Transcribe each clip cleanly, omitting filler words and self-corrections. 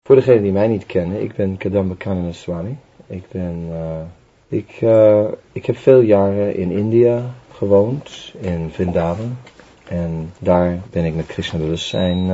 Voor degenen die mij niet kennen, ik ben Kadamba Kanana Swami. Ik heb veel jaren in India gewoond, in Vrindavan. En daar ben ik met Krishna bewustzijn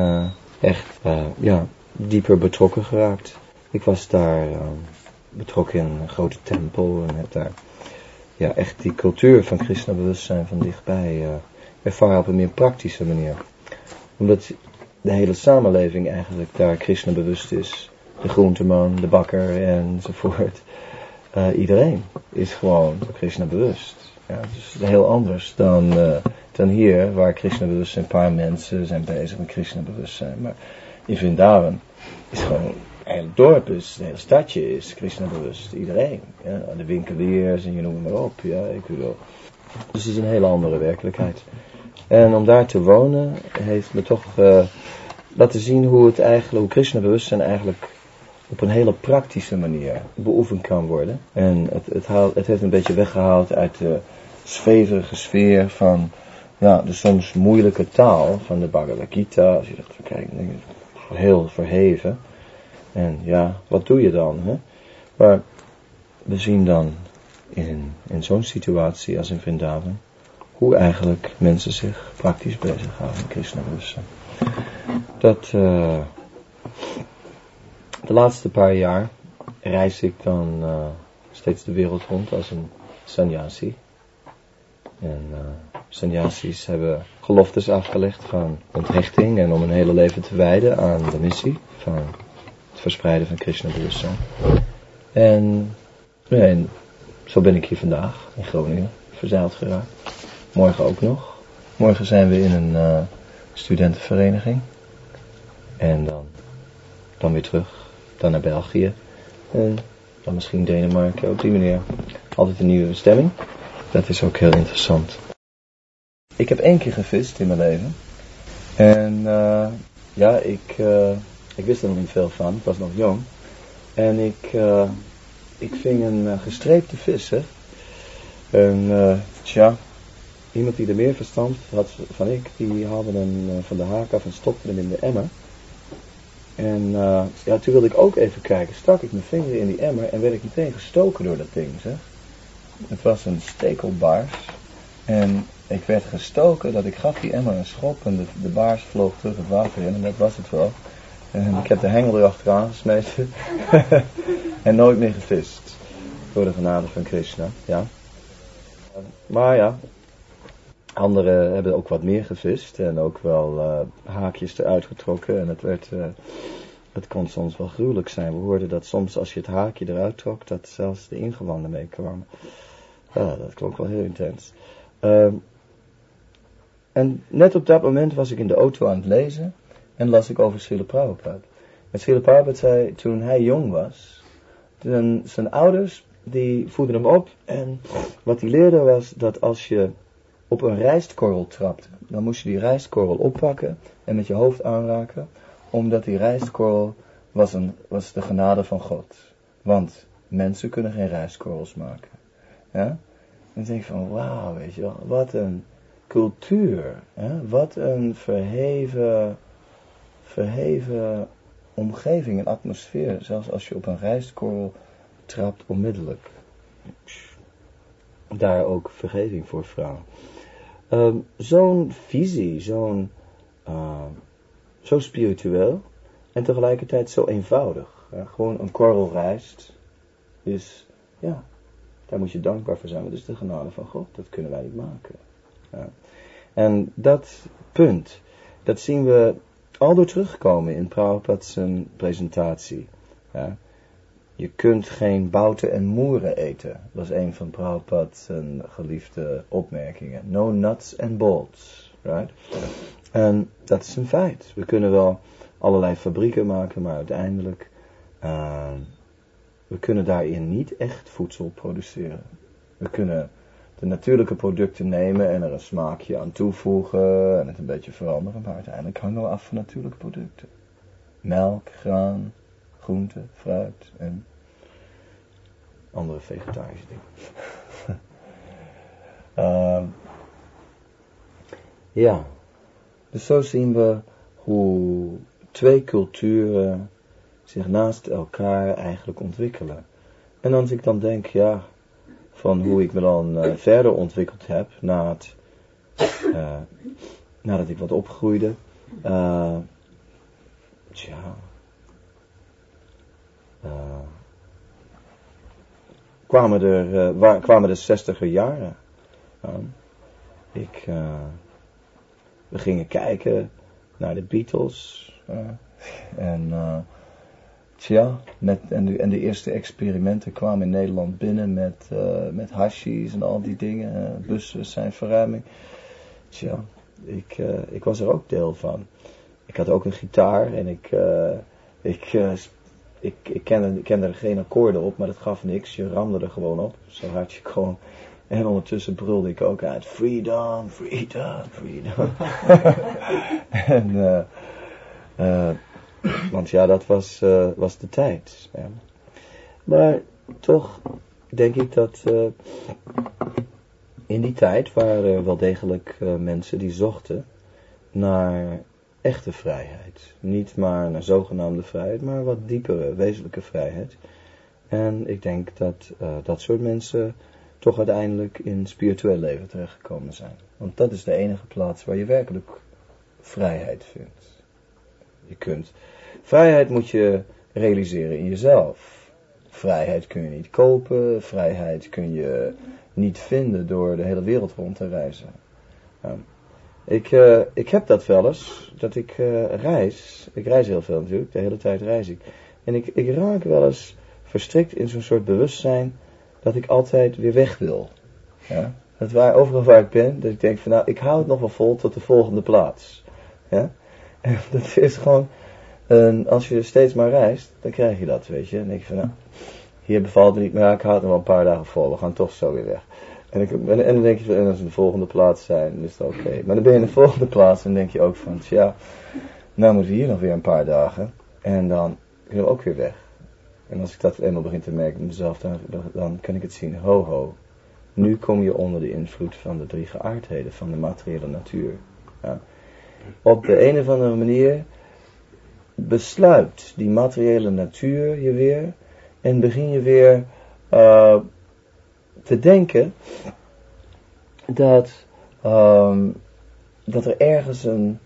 dieper betrokken geraakt. Ik was daar betrokken in een grote tempel en heb daar echt die cultuur van Krishna bewustzijn van dichtbij ervaren op een meer praktische manier. Omdat de hele samenleving eigenlijk daar Krishna bewust is. De groenteman, de bakker enzovoort. Iedereen is gewoon Krishna bewust. Ja, het is heel anders dan hier, waar Krishna bewust zijn. Een paar mensen zijn bezig met Krishna bewustzijn. Maar in Vrindavan is gewoon, het hele dorp is, het hele stadje is Krishna bewust. Iedereen. Ja, de winkeliers en je noemt het maar op. Ja, ik bedoel. Dus het is een hele andere werkelijkheid. En om daar te wonen heeft me toch laten zien hoe Krishna bewustzijn eigenlijk op een hele praktische manier beoefend kan worden. En het heeft een beetje weggehaald uit de zweverige sfeer van de soms moeilijke taal van de Bhagavad Gita. Als je dat kijkt, denk je, heel verheven. En wat doe je dan? Hè? Maar we zien dan in zo'n situatie als in Vrindavan hoe eigenlijk mensen zich praktisch bezighouden met Krishna bewustzijn. De laatste paar jaar reis ik dan steeds de wereld rond als een sannyasi. En sannyasis hebben geloftes afgelegd van onthechting en om hun hele leven te wijden aan de missie van het verspreiden van Krishna bewustzijn. En zo ben ik hier vandaag in Groningen verzeild geraakt. Morgen ook nog. Morgen zijn we in een studentenvereniging. En dan weer terug. Dan naar België. En dan misschien Denemarken. Op die manier. Altijd een nieuwe bestemming. Dat is ook heel interessant. Ik heb 1 keer gevist in mijn leven. En ik wist er nog niet veel van. Ik was nog jong. En ik ving een gestreepte vis. Hè. En iemand die er meer verstand had van ik, die haalde hem van de haak af en stopte hem in de emmer. En toen wilde ik ook even kijken. Stak ik mijn vinger in die emmer en werd ik meteen gestoken door dat ding, zeg. Het was een stekelbaars. En ik werd gestoken dat ik gaf die emmer een schop en de baars vloog terug het water in. En dat was het wel. En ik heb de hengel erachteraan gesmeten. En nooit meer gevist. Door de genade van Krishna, ja. Maar anderen hebben ook wat meer gevist en ook wel haakjes eruit getrokken en het kon soms wel gruwelijk zijn. We hoorden dat soms als je het haakje eruit trok, dat zelfs de ingewanden meekwamen. Dat klonk wel heel intens. En net op dat moment was ik in de auto aan het lezen en las ik over Srila Prabhupada. En Srila Prabhupada zei, toen hij jong was, zijn ouders die voeden hem op en wat hij leerde was dat als je op een rijstkorrel trapt, dan moest je die rijstkorrel oppakken en met je hoofd aanraken, omdat die rijstkorrel was de genade van God. Want mensen kunnen geen rijstkorrels maken. Ja? En dan denk ik van, wauw, weet je wel, wat een cultuur, hè? Wat een verheven omgeving en atmosfeer, zelfs als je op een rijstkorrel trapt onmiddellijk. Daar ook vergeving voor vragen. Zo'n visie, zo spiritueel en tegelijkertijd zo eenvoudig. Gewoon een korrel rijst is, daar moet je dankbaar voor zijn. Want dat is de genade van God, dat kunnen wij niet maken. Ja. En dat punt, dat zien we al door terugkomen in Prabhupada's presentatie. Ja. Je kunt geen bouten en moeren eten. Dat is een van Prabhupada's geliefde opmerkingen. No nuts and bolts. Right? En dat is een feit. We kunnen wel allerlei fabrieken maken, maar uiteindelijk we kunnen daarin niet echt voedsel produceren. We kunnen de natuurlijke producten nemen en er een smaakje aan toevoegen en het een beetje veranderen, maar uiteindelijk hangen we af van natuurlijke producten. Melk, graan, groente, fruit en andere vegetarische dingen. Dus zo zien we hoe 2 culturen zich naast elkaar eigenlijk ontwikkelen. En als ik dan denk, ja, van hoe ik me dan verder ontwikkeld heb, nadat ik wat opgroeide, kwamen de 60er jaren aan. We gingen kijken naar de Beatles. En de eerste experimenten kwamen in Nederland binnen met hashies en al die dingen. Bewustzijnsverruiming. Ik was er ook deel van. Ik had ook een gitaar en ik kende er geen akkoorden op, maar dat gaf niks. Je ramde er gewoon op. Zo hard je kon. En ondertussen brulde ik ook uit. Freedom, freedom, freedom. Want ja, dat was de tijd. Ja. Maar toch denk ik dat in die tijd waren er wel degelijk mensen die zochten naar echte vrijheid. Niet maar naar zogenaamde vrijheid, maar wat diepere, wezenlijke vrijheid. En ik denk dat dat soort mensen toch uiteindelijk in spiritueel leven terechtgekomen zijn. Want dat is de enige plaats waar je werkelijk vrijheid vindt. Vrijheid moet je realiseren in jezelf. Vrijheid kun je niet kopen, vrijheid kun je niet vinden door de hele wereld rond te reizen. Ik heb dat wel eens, dat ik reis. Ik reis heel veel natuurlijk, de hele tijd reis ik. En ik raak wel eens verstrikt in zo'n soort bewustzijn dat ik altijd weer weg wil. Ja? Overal waar ik ben, dat ik denk van ik hou het nog wel vol tot de volgende plaats. Ja? En dat is gewoon, als je steeds maar reist, dan krijg je dat, weet je. En dan denk je van hier bevalt me niet meer, ik hou het nog wel een paar dagen vol, we gaan toch zo weer weg. En dan denk je van, en als we de volgende plaats zijn, dan is het oké. Maar dan ben je in de volgende plaats en denk je ook van, nou moeten we hier nog weer een paar dagen. En dan kunnen we ook weer weg. En als ik dat eenmaal begin te merken met mezelf, dan kan ik het zien. Ho. Nu kom je onder de invloed van de drie geaardheden, van de materiële natuur. Ja. Op de een of andere manier besluit die materiële natuur je weer. En begin je weer te denken dat er ergens een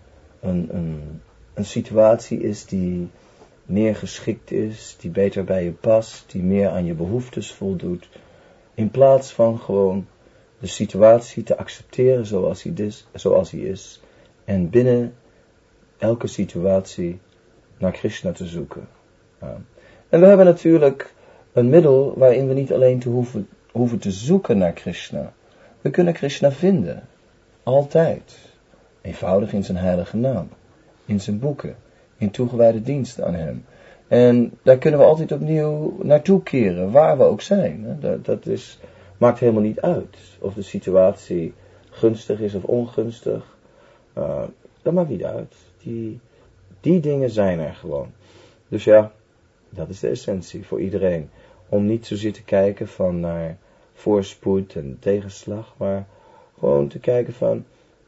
situatie is die meer geschikt is, die beter bij je past, die meer aan je behoeftes voldoet, in plaats van gewoon de situatie te accepteren zoals hij is, en binnen elke situatie naar Krishna te zoeken. En we hebben natuurlijk een middel waarin we niet alleen hoeven te zoeken naar Krishna. We kunnen Krishna vinden. Altijd. Eenvoudig in zijn heilige naam. In zijn boeken. In toegewijde dienst aan hem. En daar kunnen we altijd opnieuw naartoe keren. Waar we ook zijn. Maakt helemaal niet uit. Of de situatie gunstig is of ongunstig. Dat maakt niet uit. Die dingen zijn er gewoon. Dus ja, dat is de essentie voor iedereen. Om niet zozeer te kijken van naar voorspoed en tegenslag, maar gewoon te kijken van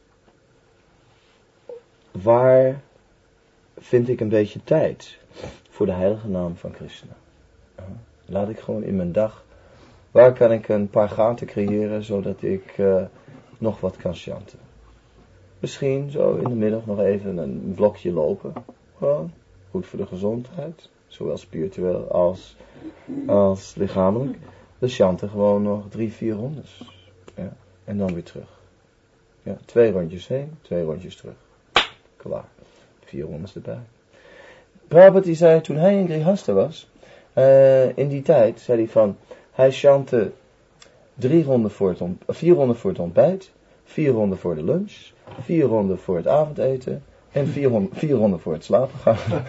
waar vind ik een beetje tijd voor de heilige naam van Krishna. Laat ik gewoon in mijn dag, waar kan ik een paar gaten creëren zodat ik nog wat kan chanten. Misschien zo in de middag nog even een blokje lopen. Gewoon goed voor de gezondheid. Zowel spiritueel als lichamelijk. Dus chanten gewoon nog 3-4 rondes. Ja. En dan weer terug. Ja, 2 rondjes heen, 2 rondjes terug. Klaar. 4 rondes erbij. Prabhupada die zei toen hij in Grihastha was. In die tijd zei hij van. Hij chantte 4 ronden voor het ontbijt. 4 ronden voor de lunch. 4 ronden voor het avondeten. En 4 ronden voor het slapen gaan.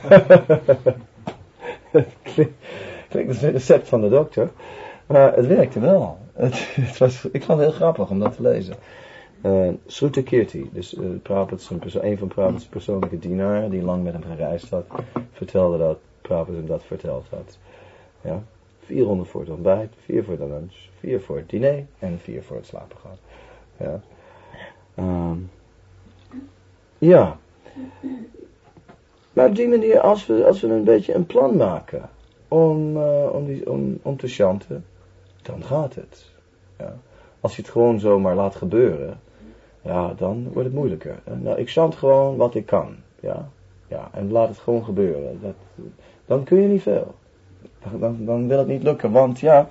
Klinkt als een recept van de dokter. Maar het werkte wel. Ik vond het heel grappig om dat te lezen. Sruta Kirti, dus een van Prabhupada's persoonlijke dienaren die lang met hem gereisd had, vertelde dat Prabhupada hem dat verteld had. Ja, 4 ronden voor het ontbijt, 4 voor de lunch, 4 voor het diner en 4 voor het slapen gaan. Ja. Maar op die manier, als we een beetje een plan maken om te chanten, dan gaat het. Ja. Als je het gewoon zomaar laat gebeuren, ja, dan wordt het moeilijker. Nou, ik chant gewoon wat ik kan. Ja, ja, en laat het gewoon gebeuren. Dan kun je niet veel. Dan wil het niet lukken, want ja,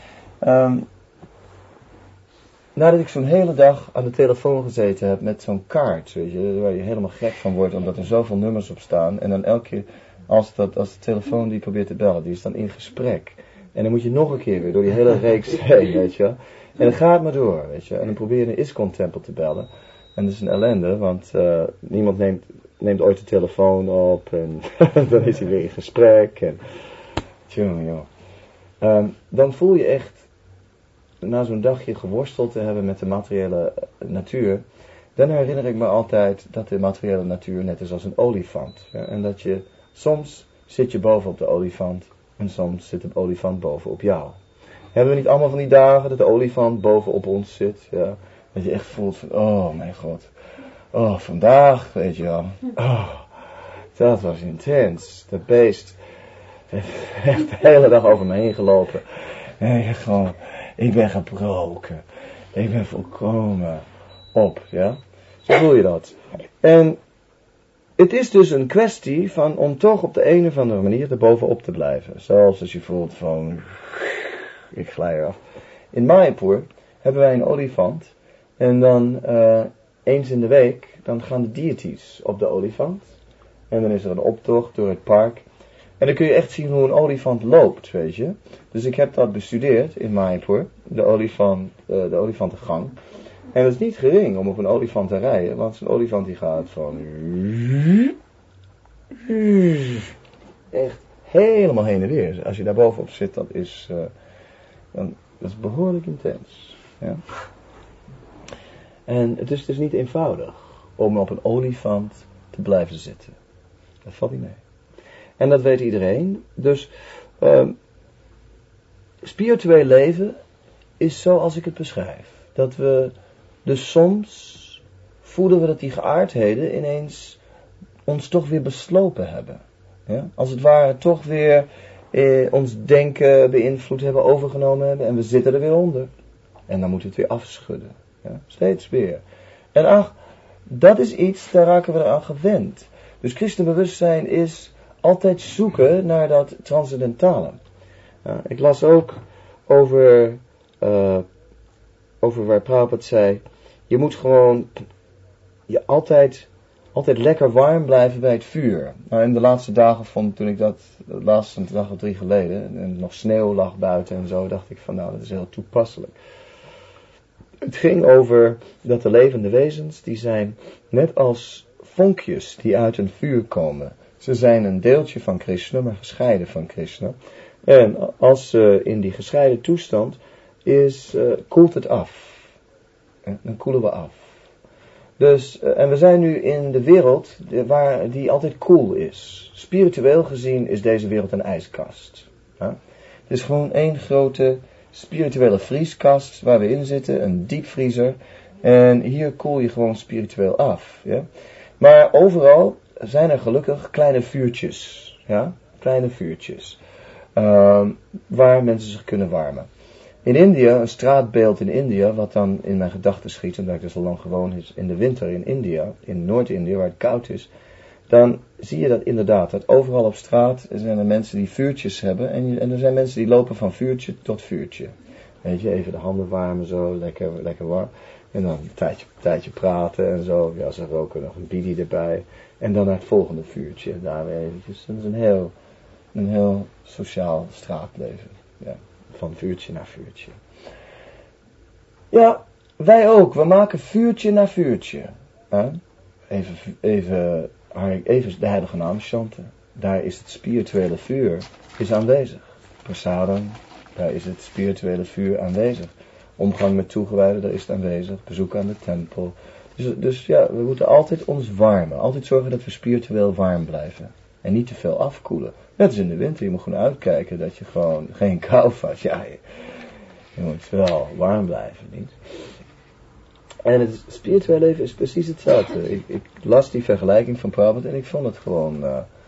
nadat ik zo'n hele dag aan de telefoon gezeten heb met zo'n kaart, weet je, waar je helemaal gek van wordt, omdat er zoveel nummers op staan, en dan elke keer, als de telefoon die probeert te bellen, die is dan in gesprek. En dan moet je nog een keer weer door die hele reeks heen, weet je. En dan gaat maar door, weet je. En dan probeer je een ISKCON-tempel te bellen. En dat is een ellende, want niemand neemt ooit de telefoon op, en dan is hij weer in gesprek, en joh. Dan voel je echt, na zo'n dagje geworsteld te hebben met de materiële natuur, dan herinner ik me altijd dat de materiële natuur net is als een olifant. Ja? En dat je, soms zit je boven op de olifant en soms zit de olifant boven op jou. Hebben we niet allemaal van die dagen dat de olifant boven op ons zit? Ja? Dat je echt voelt van, oh mijn god, oh vandaag, weet je wel, oh, dat was intens. Dat beest heeft de hele dag over me heen gelopen. En gewoon, ik ben gebroken. Ik ben volkomen op, ja. Zo voel je dat. En het is dus een kwestie van om toch op de een of andere manier erbovenop te blijven. Zoals als je voelt van, ik glij eraf. In Mayapur hebben wij een olifant. En dan eens in de week, dan gaan de deities op de olifant. En dan is er een optocht door het park. En dan kun je echt zien hoe een olifant loopt, weet je. Dus ik heb dat bestudeerd in Mayapur, de olifantengang. En het is niet gering om op een olifant te rijden, want zo'n olifant die gaat van echt helemaal heen en weer. Als je daar bovenop zit, dat is behoorlijk intens. Ja. En het is dus niet eenvoudig om op een olifant te blijven zitten. Dat valt niet mee. En dat weet iedereen. Dus spiritueel leven is zoals ik het beschrijf. Dat we dus soms voelen we dat die geaardheden ineens ons toch weer beslopen hebben. Ja? Als het ware toch weer ons denken beïnvloed hebben, overgenomen hebben. En we zitten er weer onder. En dan moeten we het weer afschudden. Ja? Steeds weer. En ach, dat is iets, daar raken we eraan gewend. Dus christenbewustzijn is altijd zoeken naar dat transcendentale. Ik las ook over waar Prabhupada zei, je moet gewoon je altijd lekker warm blijven bij het vuur. Nou, in de laatste dagen toen ik dat, de laatste dag of 3 geleden, en nog sneeuw lag buiten en zo, dacht ik van nou, dat is heel toepasselijk. Het ging over dat de levende wezens, die zijn net als vonkjes die uit een vuur komen. Ze zijn een deeltje van Krishna, maar gescheiden van Krishna. En als ze in die gescheiden toestand is, koelt het af. En dan koelen we af. Dus, en we zijn nu in de wereld waar die altijd koel is. Spiritueel gezien is deze wereld een ijskast. Ja? Het is gewoon één grote spirituele vrieskast waar we in zitten, een diepvriezer. En hier koel je gewoon spiritueel af. Ja? Maar overal zijn er gelukkig kleine vuurtjes. Ja? Kleine vuurtjes. Waar mensen zich kunnen warmen. In India, een straatbeeld in India, wat dan in mijn gedachten schiet, omdat ik er zo lang gewoon is, in de winter in India, in Noord-India, waar het koud is, dan zie je dat inderdaad, dat overal op straat zijn er mensen die vuurtjes hebben, en er zijn mensen die lopen van vuurtje tot vuurtje. Weet je, even de handen warmen zo, lekker warm, en dan een tijdje praten en zo, ja, ze roken nog een bidi erbij, en dan naar het volgende vuurtje, daar weer eventjes. Dat is een heel sociaal straatleven, ja. Van vuurtje naar vuurtje. Ja, wij ook. We maken vuurtje na vuurtje. Even de heilige naam chanten. Daar is het spirituele vuur is aanwezig. Prasadam, daar is het spirituele vuur aanwezig. Omgang met toegewijden, daar is het aanwezig. Bezoek aan de tempel. Dus ja, we moeten altijd ons warmen. Altijd zorgen dat we spiritueel warm blijven. En niet te veel afkoelen. Net als in de winter, je moet gewoon uitkijken dat je gewoon geen kou vat. Ja, je moet wel warm blijven, niet? En het spirituele leven is precies hetzelfde. Ik las die vergelijking van Prabhupada en ik vond het gewoon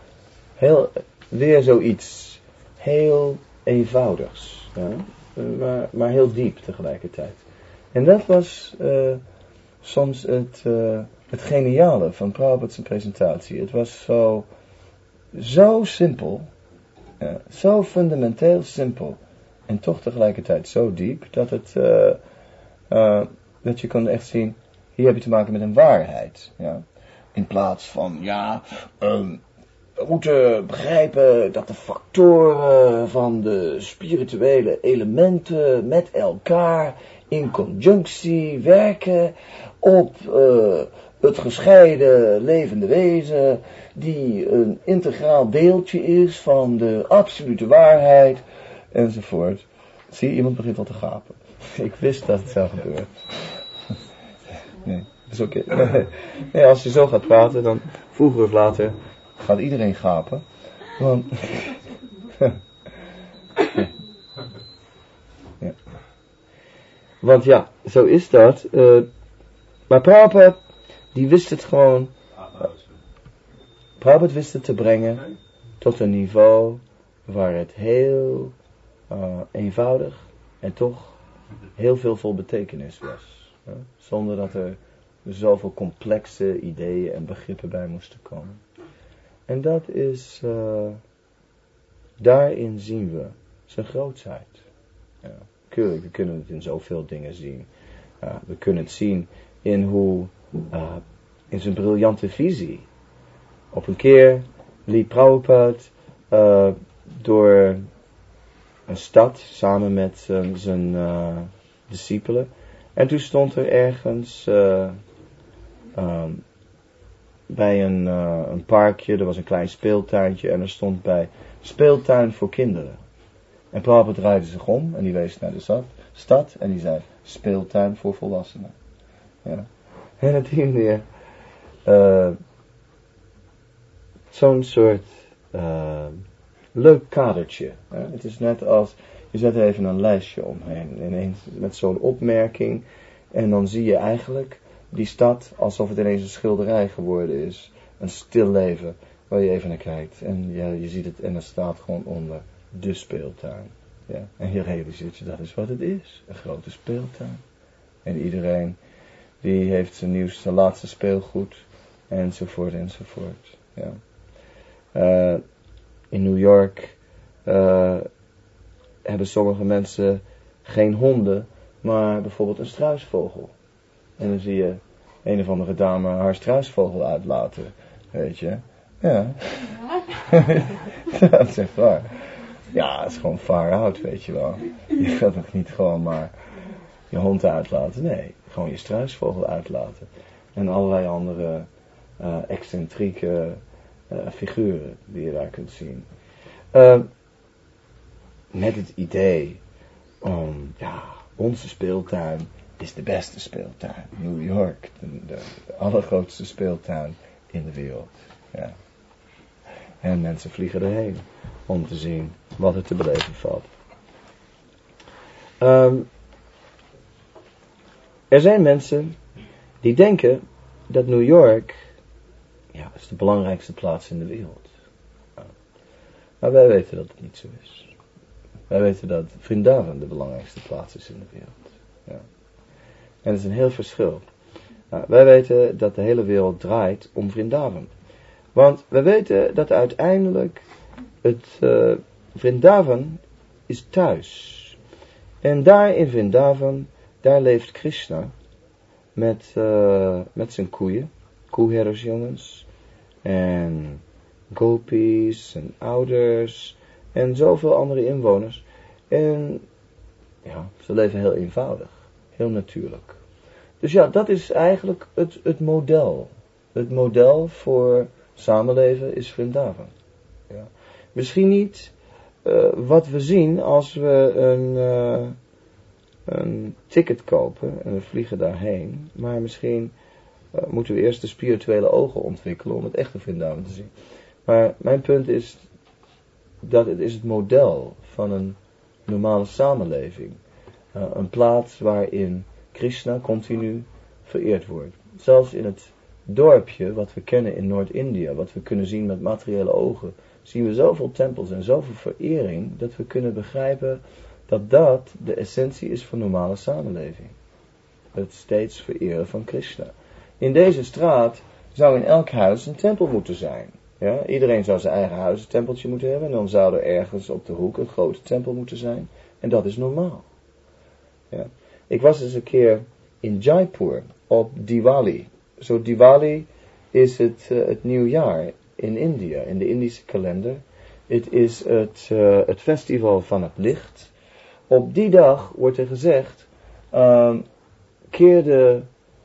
weer zoiets heel eenvoudigs. Ja? Maar heel diep tegelijkertijd. En dat was soms het geniale van Prabhupada's presentatie. Het was zo simpel, zo fundamenteel simpel en toch tegelijkertijd zo diep dat je kon echt zien, hier heb je te maken met een waarheid. Ja? In plaats van, we moeten begrijpen dat de factoren van de spirituele elementen met elkaar in conjunctie werken op het gescheiden levende wezen, die een integraal deeltje is van de absolute waarheid, enzovoort. Zie je, iemand begint al te gapen. Ik wist dat het zou gebeuren. Nee, dat is oké. Nee, als je zo gaat praten, dan vroeger of later gaat iedereen gapen. Want, ja. Want ja, zo is dat. Maar Prabhupada, die wist het gewoon. Prabhupada wist het te brengen tot een niveau waar het heel eenvoudig en toch heel veel vol betekenis was. Ja? Zonder dat er zoveel complexe ideeën en begrippen bij moesten komen. En dat is, daarin zien we zijn grootheid. Ja, we kunnen het in zoveel dingen zien. We kunnen het zien in zijn briljante visie. Op een keer liep Prabhupada door een stad samen met zijn discipelen. En toen stond er ergens bij een parkje, er was een klein speeltuintje en er stond bij speeltuin voor kinderen. En Prabhupada draaide zich om en die wees naar de stad en die zei speeltuin voor volwassenen. Ja. En het ging weer zo'n soort leuk kadertje. Hè? Het is net als, je zet er even een lijstje omheen, ineens met zo'n opmerking en dan zie je eigenlijk die stad alsof het ineens een schilderij geworden is. Een stil leven waar je even naar kijkt. En ja, je ziet het en er staat gewoon onder de speeltuin. Ja? En je realiseert je, dat is wat het is. Een grote speeltuin. En iedereen die heeft zijn nieuwste, laatste speelgoed. Enzovoort, enzovoort. Ja. In New York hebben sommige mensen geen honden, maar bijvoorbeeld een struisvogel. En dan zie je een of andere dame haar struisvogel uitlaten, weet je. Ja. Dat is echt waar. Ja, het is gewoon far out, weet je wel. Je gaat nog niet gewoon maar je hond uitlaten. Nee, gewoon je struisvogel uitlaten. En allerlei andere excentrieke figuren die je daar kunt zien. Met het idee om, onze speeltuin is de beste speeltuin. New York, de allergrootste speeltuin in de wereld. Ja. En mensen vliegen erheen om te zien wat er te beleven valt. Er zijn mensen die denken dat New York is de belangrijkste plaats in de wereld. Ja. Maar wij weten dat het niet zo is. Wij weten dat Vrindavan de belangrijkste plaats is in de wereld. Ja. En dat is een heel verschil. Wij weten dat de hele wereld draait om Vrindavan. Want wij weten dat uiteindelijk het Vrindavan is thuis. En daar in Vrindavan, daar leeft Krishna met zijn koeien, koeherdersjongens en gopis en ouders en zoveel andere inwoners. En ze leven heel eenvoudig, heel natuurlijk. Dus dat is eigenlijk het model. Het model voor samenleven is Vrindavan. Ja. Misschien niet wat we zien als we een ticket kopen en we vliegen daarheen. Maar misschien moeten we eerst de spirituele ogen ontwikkelen om het echte Vrindavan te zien. Maar mijn punt is dat het is het model van een normale samenleving. Een plaats waarin Krishna continu vereerd wordt. Zelfs in het dorpje wat we kennen in Noord-India, wat we kunnen zien met materiële ogen, zien we zoveel tempels en zoveel verering, dat we kunnen begrijpen dat dat de essentie is van normale samenleving. Het steeds vereren van Krishna. In deze straat zou in elk huis een tempel moeten zijn. Ja? Iedereen zou zijn eigen huis een tempeltje moeten hebben, en dan zou er ergens op de hoek een grote tempel moeten zijn. En dat is normaal. Ja. Ik was eens een keer in Jaipur op Diwali. Zo Diwali is het nieuwjaar in India, in de Indische kalender. Het is het festival van het licht. Op die dag wordt er gezegd, keerde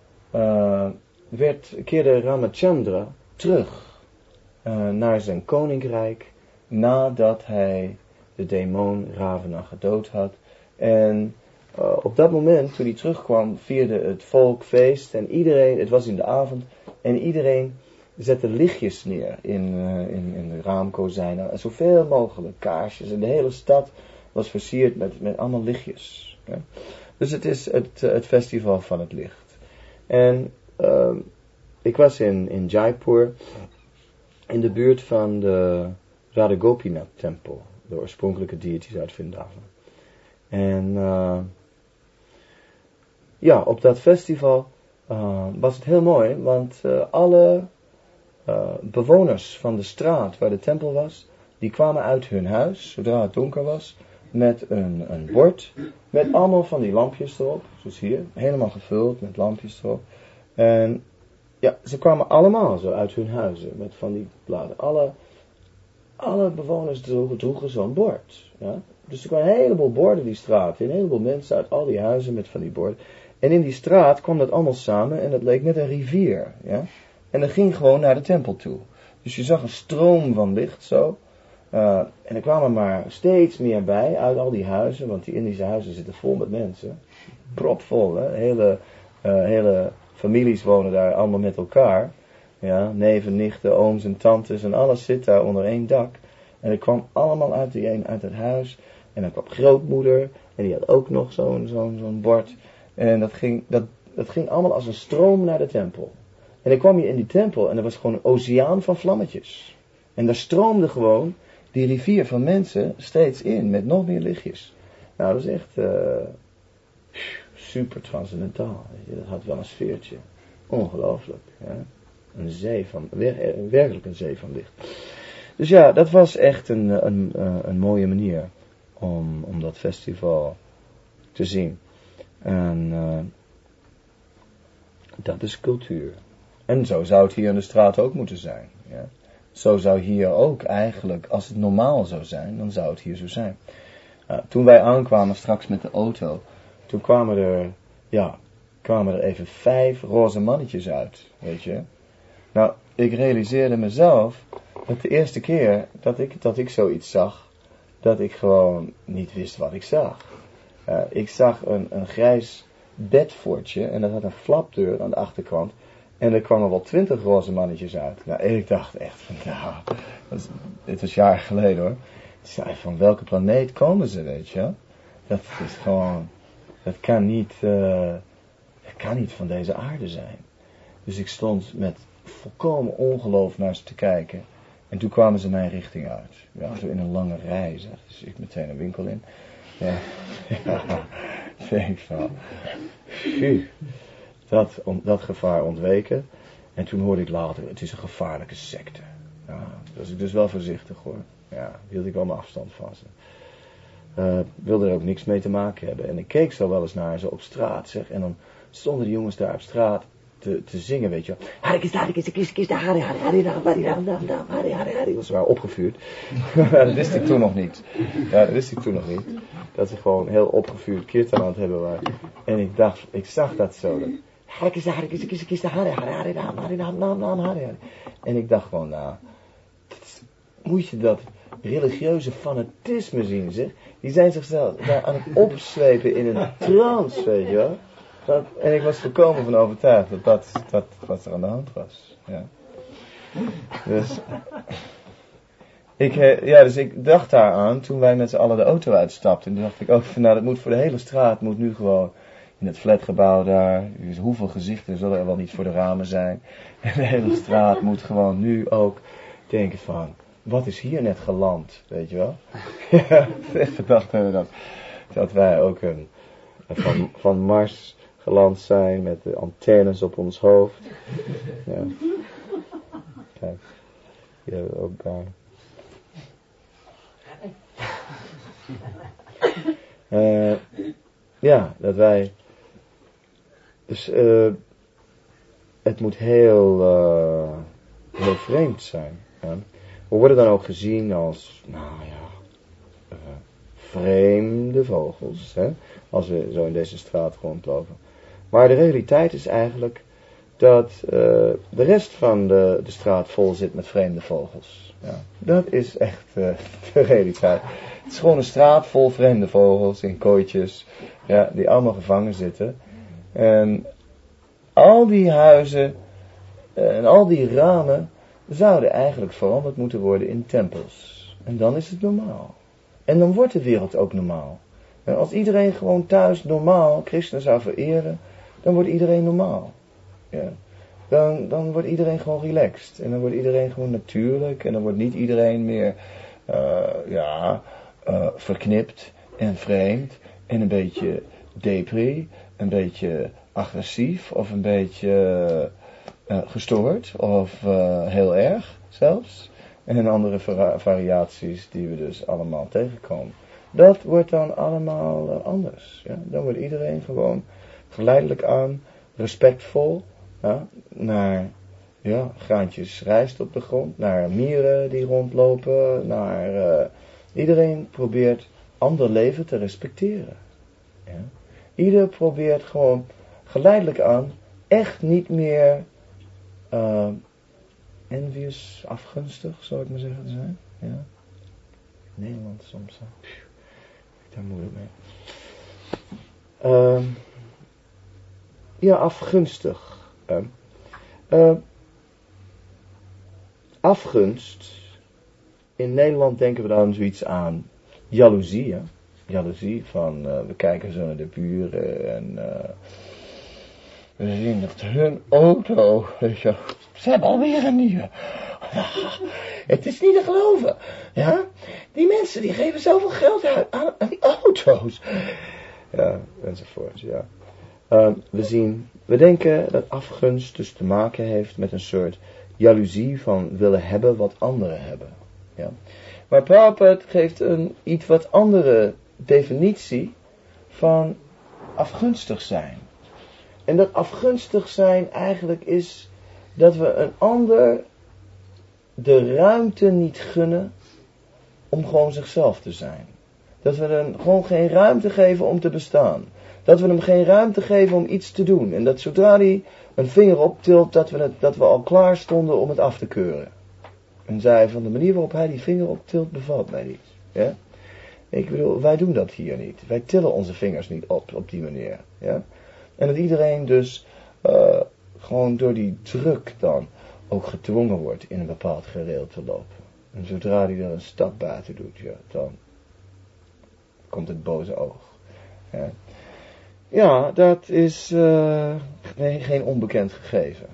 Ramachandra terug naar zijn koninkrijk nadat hij de demon Ravana gedood had. En op dat moment, toen hij terugkwam, vierde het volk feest en iedereen, het was in de avond, en iedereen zette lichtjes neer in de raamkozijnen, en zoveel mogelijk kaarsjes, en de hele stad was versierd met allemaal lichtjes. Ja. Dus het is het festival van het licht. En ik was in Jaipur, in de buurt van de Radha Gopinath tempel, de oorspronkelijke deities uit Vrindavan. En op dat festival was het heel mooi, want alle bewoners van de straat waar de tempel was, die kwamen uit hun huis, zodra het donker was, met een bord, met allemaal van die lampjes erop, zoals hier, helemaal gevuld met lampjes erop. En ja, ze kwamen allemaal zo uit hun huizen, met van die bladen. Alle bewoners droegen zo'n bord, ja. Dus er kwamen een heleboel borden die straat in, een heleboel mensen uit al die huizen met van die borden. En in die straat kwam dat allemaal samen en dat leek net een rivier, ja. En dat ging gewoon naar de tempel toe. Dus je zag een stroom van licht zo. En er kwamen maar steeds meer bij uit al die huizen, want die Indische huizen zitten vol met mensen. Propvol, hè. Hele families wonen daar allemaal met elkaar. Ja, neven, nichten, ooms en tantes en alles zit daar onder één dak. En het kwam allemaal uit het huis. En dan kwam grootmoeder en die had ook nog zo'n bord. En dat ging allemaal als een stroom naar de tempel. En dan kwam je in die tempel en er was gewoon een oceaan van vlammetjes. En daar stroomde gewoon die rivier van mensen steeds in met nog meer lichtjes. Nou, dat is echt super transcendentaal. Dat had wel een sfeertje. Ongelooflijk. Ja? Werkelijk een zee van licht. Dus ja, dat was echt een mooie manier om dat festival te zien. En dat is cultuur. En zo zou het hier in de straat ook moeten zijn. Ja. Zo zou hier ook eigenlijk, als het normaal zou zijn, dan zou het hier zo zijn. Toen wij aankwamen straks met de auto, toen kwamen er even 5 roze mannetjes uit, weet je. Nou, ik realiseerde mezelf dat de eerste keer dat ik zoiets zag, dat ik gewoon niet wist wat ik zag. Ik zag een grijs bedvoortje en dat had een flapdeur aan de achterkant. En er kwamen wel 20 roze mannetjes uit. Nou, ik dacht echt van, dit was jaren geleden hoor. Ik zei, van welke planeet komen ze, weet je? Dat is gewoon, dat kan niet van deze aarde zijn. Dus ik stond met volkomen ongeloof naar ze te kijken. En toen kwamen ze mijn richting uit. Ja, zo in een lange rij, zeg. Dus ik meteen een winkel in. Ja, denk van, dat gevaar ontweken. En toen hoorde ik later, het is een gevaarlijke secte. Ja, was ik dus wel voorzichtig hoor. Ja, hield ik wel mijn afstand van ze. Wilde er ook niks mee te maken hebben. En ik keek zo wel eens naar ze op straat, zeg. En dan stonden die jongens daar op straat te zingen, weet je wel. Dat waren opgevuurd. Dat wist ik toen nog niet. Dat ze gewoon heel opgevuurd kirtan aan het hebben waren. En ik zag dat zo. En ik dacht gewoon, moet je dat religieuze fanatisme zien, zeg. Die zijn zichzelf daar aan het opslepen in een trance, weet je wel. En ik was volkomen van overtuigd dat wat er aan de hand was. Ja. Dus ik dacht daaraan toen wij met z'n allen de auto uitstapten. En toen dacht ik ook van, dat moet voor de hele straat, moet nu gewoon, in het flatgebouw daar. Hoeveel gezichten zullen er wel niet voor de ramen zijn. En de hele straat moet gewoon nu ook denken van, wat is hier net geland, weet je wel? Ja, echt gedacht hebben dat wij ook van Mars geland zijn met de antennes op ons hoofd. Ja. Kijk, die hebben we ook daar. Ja, dat wij. Dus het moet heel vreemd zijn. Ja. We worden dan ook gezien als, vreemde vogels, hè, als we zo in deze straat rondlopen. Maar de realiteit is eigenlijk dat de rest van de straat vol zit met vreemde vogels. Ja, dat is echt de realiteit. Het is gewoon een straat vol vreemde vogels in kooitjes, ja, die allemaal gevangen zitten. En al die huizen en al die ramen zouden eigenlijk veranderd moeten worden in tempels. En dan is het normaal. En dan wordt de wereld ook normaal. En als iedereen gewoon thuis normaal Krishna zou vereren, dan wordt iedereen normaal. Ja. Dan wordt iedereen gewoon relaxed. En dan wordt iedereen gewoon natuurlijk. En dan wordt niet iedereen meer verknipt en vreemd. En een beetje depri. Een beetje agressief. Of een beetje gestoord. Of heel erg zelfs. En andere variaties die we dus allemaal tegenkomen. Dat wordt dan allemaal anders. Ja? Dan wordt iedereen gewoon geleidelijk aan respectvol. Ja, naar graantjes rijst op de grond, naar mieren die rondlopen, naar iedereen probeert ander leven te respecteren. Ja. Ieder probeert gewoon geleidelijk aan echt niet meer envious, afgunstig, zou ik maar zeggen te zijn. Ja. Nederland soms. Daar moeilijk mee. Afgunstig. Afgunst. In Nederland denken we dan zoiets aan jaloezie. Hè? Jaloezie van we kijken zo naar de buren en we zien dat hun auto, weet je, ze hebben alweer een nieuwe. Het is niet te geloven. Ja? Die mensen die geven zoveel geld uit aan die auto's. Ja, enzovoort. Ja. We denken dat afgunst dus te maken heeft met een soort jaloezie van willen hebben wat anderen hebben. Ja. Maar Prabhupada geeft een iets wat andere definitie van afgunstig zijn. En dat afgunstig zijn eigenlijk is dat we een ander de ruimte niet gunnen om gewoon zichzelf te zijn. Dat we hem gewoon geen ruimte geven om te bestaan. Dat we hem geen ruimte geven om iets te doen. En dat zodra hij een vinger optilt, dat we al klaar stonden om het af te keuren. En zei van de manier waarop hij die vinger optilt, bevalt mij niet. Ja? Ik bedoel, wij doen dat hier niet. Wij tillen onze vingers niet op die manier. Ja? En dat iedereen dus gewoon door die druk dan ook gedwongen wordt in een bepaald gereel te lopen. En zodra hij er een stap buiten doet, ja, dan komt het boze oog. Ja. Ja, dat is geen onbekend gegeven.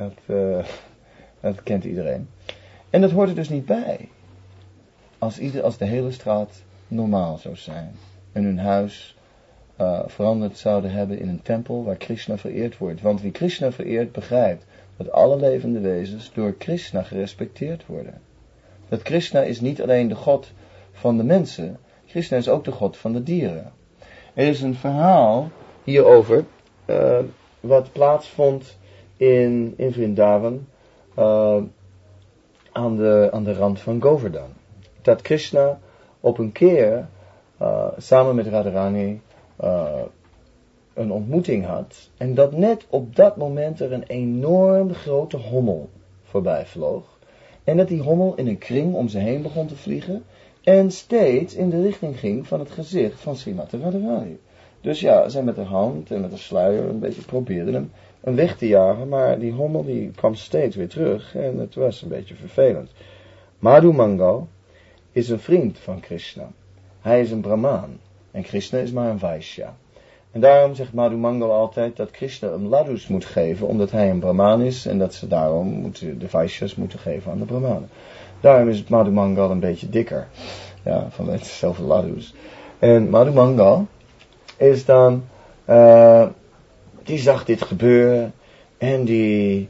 Dat kent iedereen. En dat hoort er dus niet bij. Als de hele straat normaal zou zijn. En hun huis veranderd zouden hebben in een tempel waar Krishna vereerd wordt. Want wie Krishna vereert begrijpt dat alle levende wezens door Krishna gerespecteerd worden. Dat Krishna is niet alleen de God van de mensen. Krishna is ook de God van de dieren. Er is een verhaal hierover, wat plaatsvond in Vrindavan, aan de rand van Govardhan. Dat Krishna op een keer, samen met Radharani, een ontmoeting had. En dat net op dat moment er een enorm grote hommel voorbij vloog. En dat die hommel in een kring om ze heen begon te vliegen. En steeds in de richting ging van het gezicht van Srimati Radharani. Dus ja, zij met haar hand en met haar sluier een beetje probeerden hem weg te jagen. Maar die hommel die kwam steeds weer terug. En het was een beetje vervelend. Madhu Mangal is een vriend van Krishna. Hij is een Brahmaan. En Krishna is maar een Vaishya. En daarom zegt Madhu Mangal altijd dat Krishna een ladus moet geven, omdat hij een Brahman is en dat ze daarom de Vaishyas moeten geven aan de Brahmanen. Daarom is het Madhu Mangal een beetje dikker. Ja, vanwege zoveel ladus. En Madhu Mangal is dan, die zag dit gebeuren en die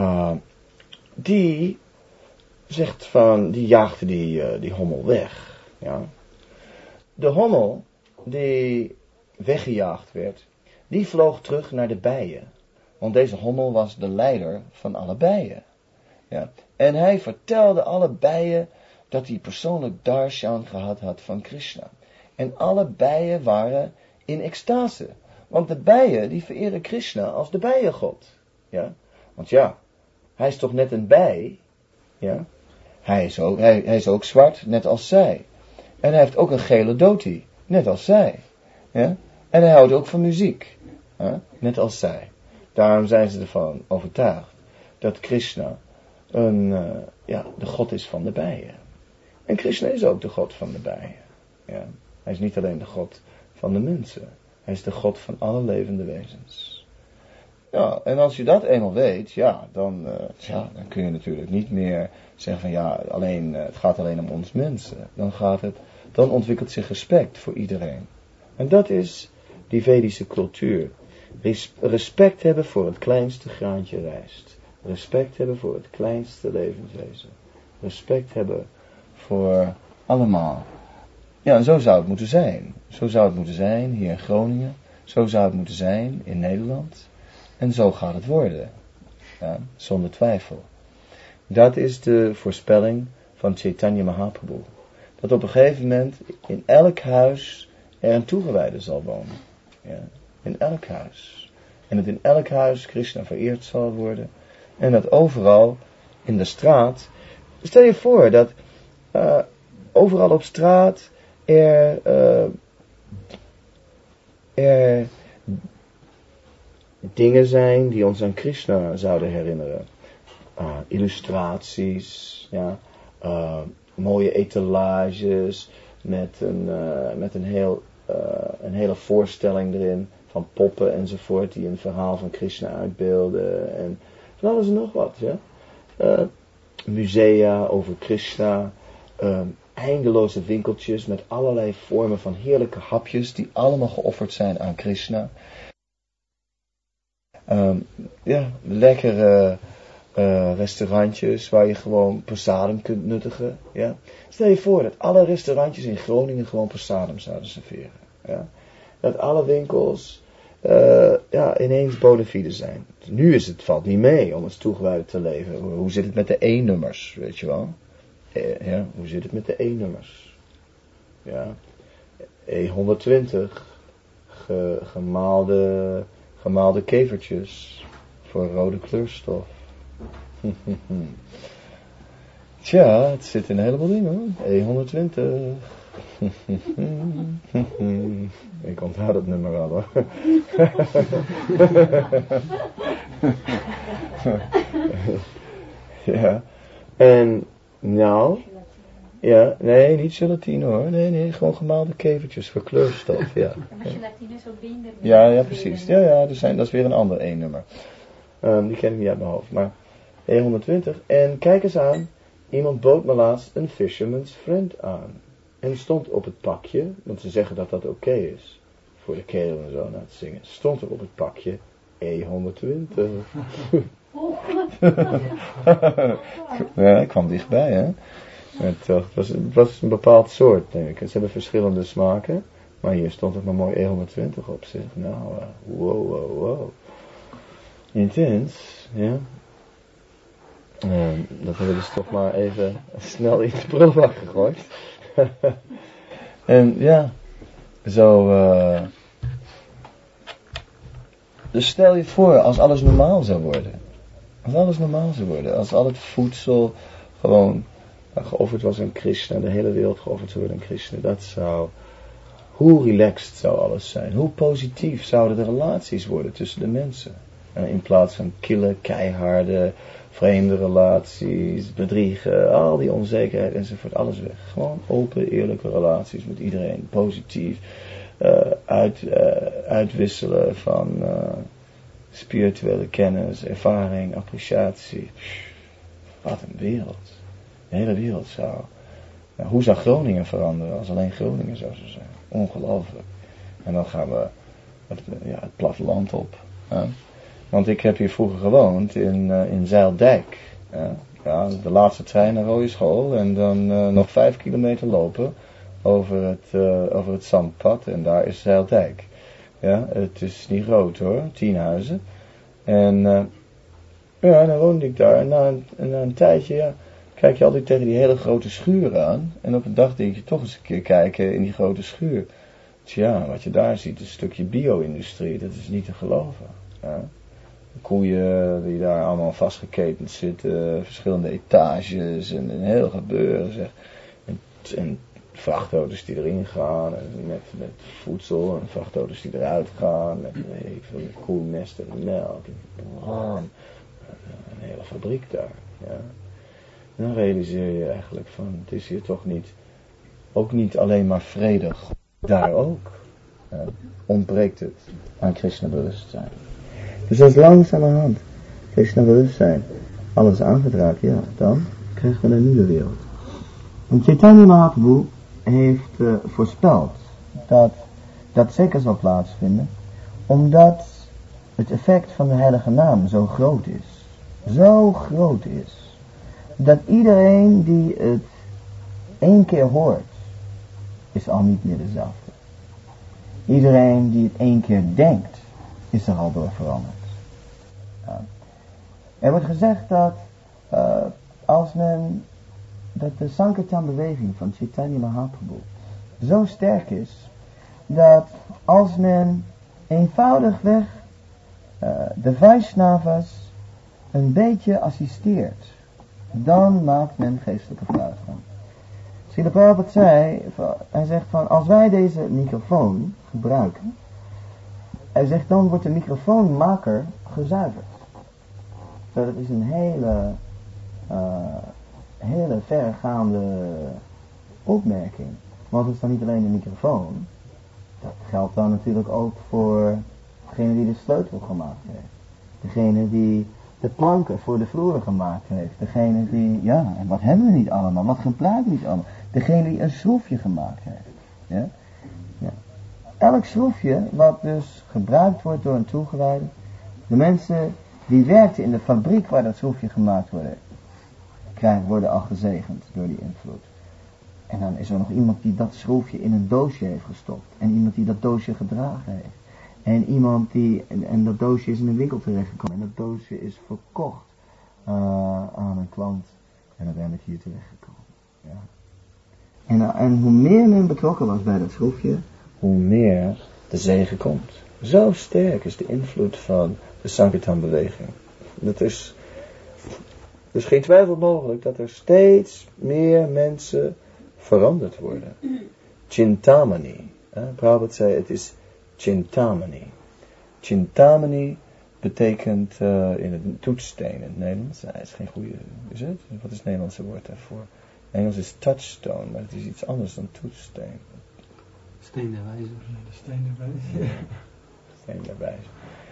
zegt van, die jaagde die hommel weg. Ja. De hommel die weggejaagd werd, die vloog terug naar de bijen. Want deze hommel was de leider van alle bijen. Ja. En hij vertelde alle bijen dat hij persoonlijk darshan gehad had van Krishna. En alle bijen waren in extase. Want de bijen die vereren Krishna als de bijengod. Ja. Want ja, hij is toch net een bij. Ja. Hij is ook zwart, net als zij. En hij heeft ook een gele dhoti, net als zij. Ja. En hij houdt ook van muziek, net als zij. Daarom zijn ze ervan overtuigd dat Krishna de god is van de bijen. En Krishna is ook de god van de bijen. Ja. Hij is niet alleen de god van de mensen. Hij is de god van alle levende wezens. Ja, en als je dat eenmaal weet, dan kun je natuurlijk niet meer zeggen van het gaat alleen om ons mensen. Dan ontwikkelt zich respect voor iedereen. En dat is die Vedische cultuur. Respect hebben voor het kleinste graantje rijst. Respect hebben voor het kleinste levenswezen. Respect hebben voor allemaal. Ja, en zo zou het moeten zijn. Zo zou het moeten zijn hier in Groningen. Zo zou het moeten zijn in Nederland. En zo gaat het worden. Ja, zonder twijfel. Dat is de voorspelling van Chaitanya Mahaprabhu. Dat op een gegeven moment in elk huis er een toegewijde zal wonen. Ja, in elk huis. En dat in elk huis Krishna vereerd zal worden. En dat overal in de straat. Stel je voor dat overal op straat er dingen zijn die ons aan Krishna zouden herinneren. Illustraties, ja, mooie etalages met een hele voorstelling erin van poppen enzovoort die een verhaal van Krishna uitbeelden en van alles en nog wat, ja. Musea over Krishna, eindeloze winkeltjes met allerlei vormen van heerlijke hapjes die allemaal geofferd zijn aan Krishna. Lekkere restaurantjes waar je gewoon prasadam kunt nuttigen. Ja. Stel je voor dat alle restaurantjes in Groningen gewoon prasadam zouden serveren. Ja. Dat alle winkels ineens bona fide zijn. Nu valt niet mee om als toegewijde te leven. Hoe zit het met de E-nummers, weet je wel? Hoe zit het met de E-nummers? Ja. E120 gemaalde kevertjes voor rode kleurstof. Tja, het zit in een heleboel dingen hoor. E120. Ik onthoud het nummer al hoor. Ja. En nou. Ja, nee, niet gelatine hoor. Nee, gewoon gemaalde kevertjes voor kleurstof. Ja. Maar gelatine is ook binder. Ja, precies. Ja, dat is weer een ander E-nummer. Die ken ik niet uit mijn hoofd. Maar E120. En kijk eens aan. Iemand bood me laatst een Fisherman's Friend aan. En stond op het pakje, want ze zeggen dat dat oké is. Voor de kerel en zo na het zingen. Stond er op het pakje E120. Ja, ik kwam dichtbij hè. Het was een bepaald soort, denk ik. Ze hebben verschillende smaken. Maar hier stond het maar mooi E120 op zich. Nou, wow. Intens, ja. Dat hebben we dus toch maar even snel in de prullenbak gegooid. En ja, zo. Dus stel je voor als alles normaal zou worden. Als al het voedsel gewoon geofferd was aan Krishna, de hele wereld geofferd zou worden aan Krishna. Hoe relaxed zou alles zijn? Hoe positief zouden de relaties worden tussen de mensen? In plaats van kille, keiharde, vreemde relaties, bedriegen, al die onzekerheid enzovoort, alles weg. Gewoon open, eerlijke relaties met iedereen, positief, uitwisselen van spirituele kennis, ervaring, appreciatie. Wat een wereld. De hele wereld zou... Nou, hoe zou Groningen veranderen als alleen Groningen zo zou zijn? Ongelooflijk. En dan gaan we het platteland op. Want ik heb hier vroeger gewoond in Zijldijk. De laatste trein naar Rode School en dan nog 5 kilometer lopen over het zandpad en daar is Zijldijk. Ja, het is niet groot hoor, 10 huizen. En dan woonde ik daar en na een tijdje kijk je altijd tegen die hele grote schuur aan en op een dag denk je toch eens een keer kijken in die grote schuur. Tja, wat je daar ziet is een stukje bio-industrie, dat is niet te geloven. Ja. Koeien die daar allemaal vastgeketend zitten, verschillende etages en een heel gebeuren zeg. En vrachtauto's die erin gaan en met voedsel en vrachtauto's die eruit gaan met koelmest en melk en een hele fabriek daar. Ja. En dan realiseer je eigenlijk van het is hier toch ook niet alleen maar vredig, daar ook ontbreekt het aan Krishna bewustzijn. Dus als langzamerhand Krishna bewustzijn alles aangedraaid, ja, dan krijgen we een nieuwe wereld. En Chaitanya Mahaprabhu heeft voorspeld dat dat zeker zal plaatsvinden, omdat het effect van de heilige naam zo groot is. Zo groot is, dat iedereen die het 1 keer hoort, is al niet meer dezelfde. Iedereen die het 1 keer denkt, is er al door veranderd. Er wordt gezegd dat dat de Sankirtan-beweging van Chaitanya Mahaprabhu zo sterk is, dat als men eenvoudigweg de Vaishnavas een beetje assisteert, dan maakt men geestelijke vooruitgang. Srila Prabhupada zei, hij zegt van, als wij deze microfoon gebruiken, hij zegt dan wordt de microfoonmaker gezuiverd. Dat is een hele verregaande opmerking. Want het is dan niet alleen de microfoon. Dat geldt dan natuurlijk ook voor degene die de sleutel gemaakt heeft. Degene die de planken voor de vloeren gemaakt heeft. Degene die, ja, en wat hebben we niet allemaal? Wat gebruiken we niet allemaal? Degene die een schroefje gemaakt heeft. Ja? Ja. Elk schroefje wat dus gebruikt wordt door een toegewijde. De mensen die werkten in de fabriek waar dat schroefje gemaakt worden al gezegend door die invloed. En dan is er nog iemand die dat schroefje in een doosje heeft gestopt. En iemand die dat doosje gedragen heeft. En iemand en dat doosje is in een winkel terechtgekomen. En dat doosje is verkocht aan een klant. En dan ben ik hier terechtgekomen. Ja. En hoe meer men betrokken was bij dat schroefje, hoe meer de zegen komt. Zo sterk is de invloed van de Sankirtan-beweging. Dat is dus geen twijfel mogelijk dat er steeds meer mensen veranderd worden. Chintamani. Prabhupada zei het is Chintamani. Chintamani betekent in het toetssteen in het Nederlands. Het is geen goede, is het? Wat is het Nederlandse woord daarvoor? Engels is touchstone, maar het is iets anders dan toetssteen. Steen der wijze. De steen der wijze. Steen der wijze.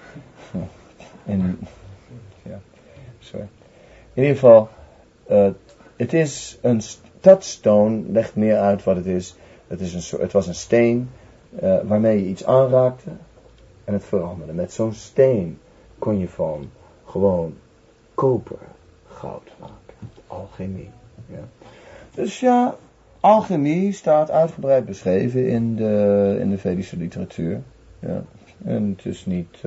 In ieder geval, het is een touchstone, legt meer uit wat het is. Het was een steen waarmee je iets aanraakte en het veranderde. Met zo'n steen kon je van gewoon koper goud maken. Alchemie. Ja. Dus ja, alchemie staat uitgebreid beschreven in de Vedische literatuur. Ja. En het is niet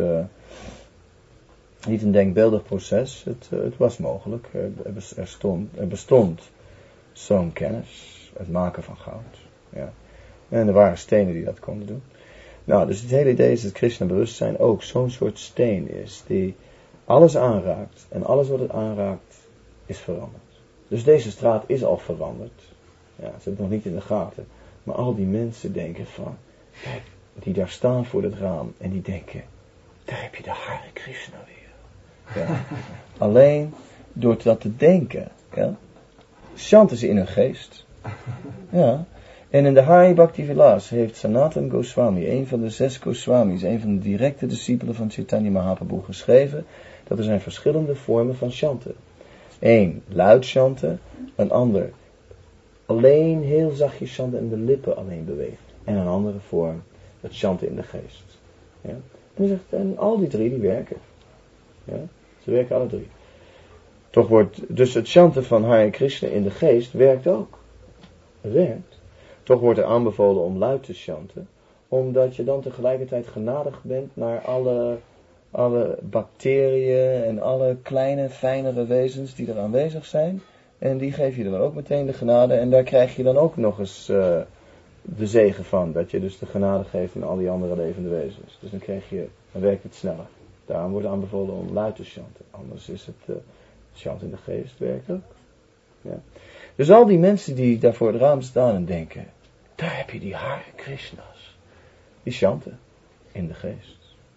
een denkbeeldig proces. Het was mogelijk. Er bestond zo'n kennis. Het maken van goud. Ja. En er waren stenen die dat konden doen. Nou, dus het hele idee is dat Krishna bewustzijn ook zo'n soort steen is. Die alles aanraakt. En alles wat het aanraakt is veranderd. Dus deze straat is al veranderd. Ja, ze hebben het nog niet in de gaten. Maar al die mensen denken van, kijk, die daar staan voor het raam. En die denken, daar heb je de Hare Krishna weer. Ja. Alleen door dat te denken, ja, chanten ze in hun geest. Ja. En in de Hari Bhakti Vilas heeft Sanatana Goswami, een van de 6 Goswamis, een van de directe discipelen van Chaitanya Mahaprabhu, geschreven dat er zijn verschillende vormen van chanten. Eén, luid chanten, een ander alleen heel zachtjes chanten en de lippen alleen bewegen. En een andere vorm, het chanten in de geest. Ja? En al die 3 die werken. Ja? Ze werken alle 3. Toch wordt, dus het chanten van Hare Krishna in de geest werkt ook. Het werkt. Toch wordt er aanbevolen om luid te chanten, omdat je dan tegelijkertijd genadig bent naar alle bacteriën en alle kleine, fijnere wezens die er aanwezig zijn. En die geef je dan ook meteen de genade. En daar krijg je dan ook nog eens de zegen van. Dat je dus de genade geeft aan al die andere levende wezens. Dus dan werkt het sneller. Daarom wordt aanbevolen om luid te chanten. Anders is het chant in de geest werkt ook. Ja. Dus al die mensen die daar voor het raam staan en denken, daar heb je die Hare Krishna's. Die chanten in de geest.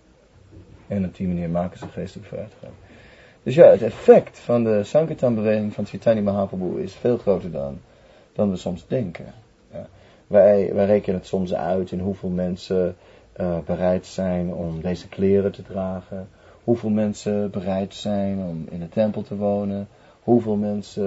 En op die manier maken ze geestelijk vooruitgang. Dus ja, het effect van de Sankirtan-beweging van Chaitanya Mahaprabhu is veel groter dan we soms denken. Ja. Wij rekenen het soms uit in hoeveel mensen bereid zijn om deze kleren te dragen. Hoeveel mensen bereid zijn om in de tempel te wonen. Hoeveel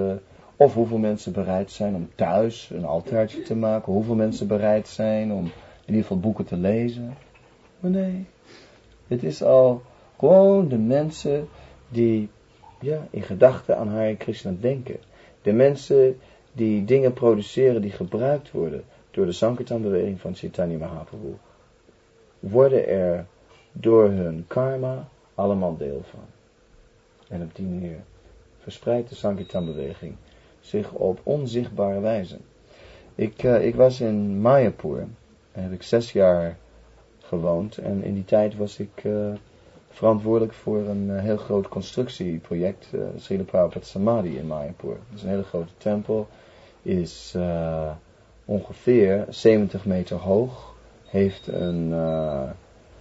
mensen bereid zijn om thuis een altaartje te maken. Hoeveel mensen bereid zijn om in ieder geval boeken te lezen. Maar nee, het is al gewoon de mensen die in gedachten aan Hare Krishna denken. De mensen die dingen produceren die gebruikt worden door de Sankirtan-beweging van Chaitanya Mahaprabhu, worden er door hun karma allemaal deel van. En op die manier verspreidt de Sankirtan-beweging zich op onzichtbare wijze. Ik was in Mayapur en heb ik 6 jaar gewoond. En in die tijd was ik verantwoordelijk voor een heel groot constructieproject, Srila Prabhupada Samadhi in Mayapur. Dat is een hele grote tempel, is ongeveer 70 meter hoog, heeft een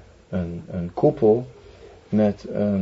koepel met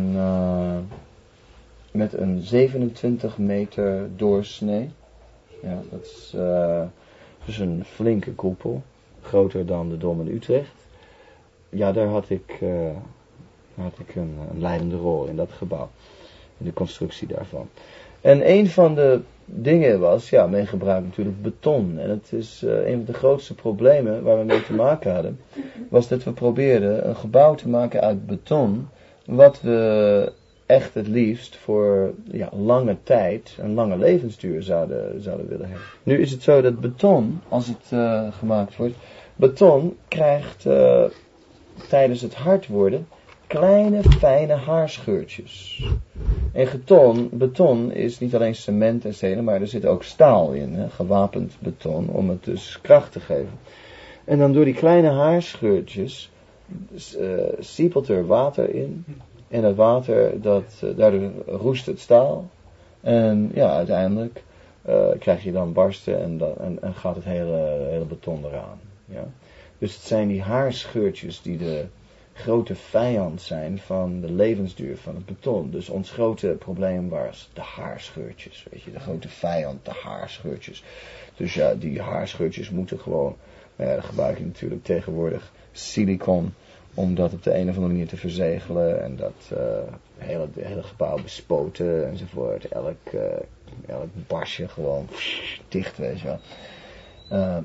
een 27 meter doorsnee. Ja, dat is dus een flinke koepel, groter dan de Dom in Utrecht. Ja, daar had ik een leidende rol in dat gebouw, in de constructie daarvan. En een van de dingen was, men gebruikt natuurlijk beton. En het is een van de grootste problemen waar we mee te maken hadden, was dat we probeerden een gebouw te maken uit beton, wat we echt het liefst voor lange tijd, een lange levensduur zouden willen hebben. Nu is het zo dat beton, als het gemaakt wordt, beton krijgt tijdens het hard worden kleine fijne haarscheurtjes. En beton is niet alleen cement en stenen, maar er zit ook staal in, gewapend beton, om het dus kracht te geven. En dan door die kleine haarscheurtjes siepelt er water in. En dat water, daardoor roest het staal. En uiteindelijk krijg je dan barsten en gaat het hele beton eraan. Ja? Dus het zijn die haarscheurtjes die de grote vijand zijn van de levensduur van het beton. Dus ons grote probleem was de haarscheurtjes. Weet je, de grote vijand, de haarscheurtjes. Dus die haarscheurtjes moeten gewoon, dan gebruik je natuurlijk tegenwoordig silicon, om dat op de een of andere manier te verzegelen en dat hele gebouw bespoten enzovoort. Elk barsje gewoon dicht, weet je wel.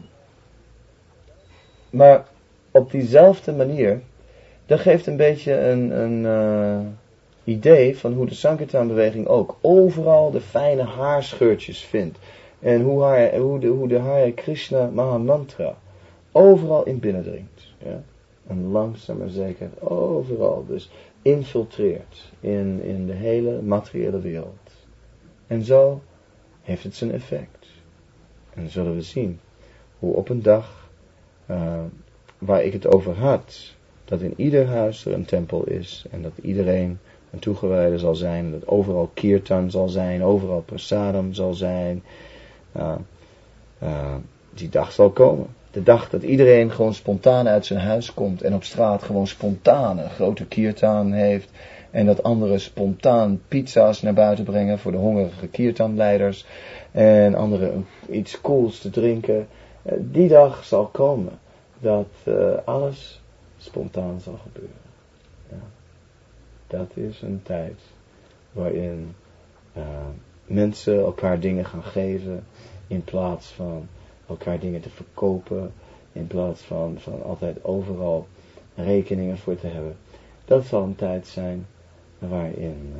Maar op diezelfde manier, dat geeft een beetje een idee van hoe de Sankirtan-beweging ook overal de fijne haarscheurtjes vindt. En hoe de Hare Krishna Mahamantra overal in binnendringt. Ja? En langzaam maar zeker overal dus infiltreert in de hele materiële wereld. En zo heeft het zijn effect. En dan zullen we zien hoe op een dag waar ik het over had, dat in ieder huis er een tempel is en dat iedereen een toegewijde zal zijn, dat overal kirtan zal zijn, overal prasadam zal zijn. Die dag zal komen. De dag dat iedereen gewoon spontaan uit zijn huis komt en op straat gewoon spontaan een grote kirtan heeft en dat anderen spontaan pizza's naar buiten brengen voor de hongerige kirtanleiders en anderen iets cools te drinken Die dag zal komen dat alles spontaan zal gebeuren. Ja. Dat is een tijd waarin mensen elkaar dingen gaan geven in plaats van elkaar dingen te verkopen, in plaats van altijd overal rekeningen voor te hebben. Dat zal een tijd zijn waarin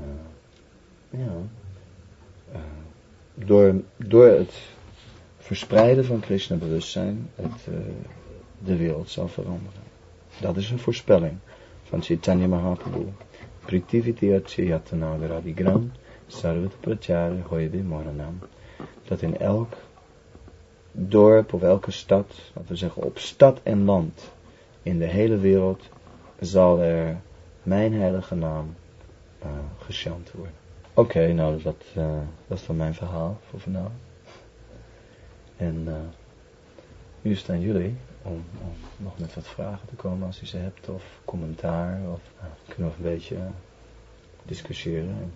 door het verspreiden van Krishna bewustzijn de wereld zal veranderen. Dat is een voorspelling van Chaitanya Mahaprabhu. Prithiviti Yatanagaravigram Sarvat Prachar Hoyve Moranam. Dat in elk dorp of elke stad, laten we zeggen op stad en land, in de hele wereld zal er mijn heilige naam gechant worden. Oké, nou dat is dan mijn verhaal voor vanavond. En nu is het aan jullie om nog met wat vragen te komen als u ze hebt, of commentaar, of kunnen we een beetje discussiëren.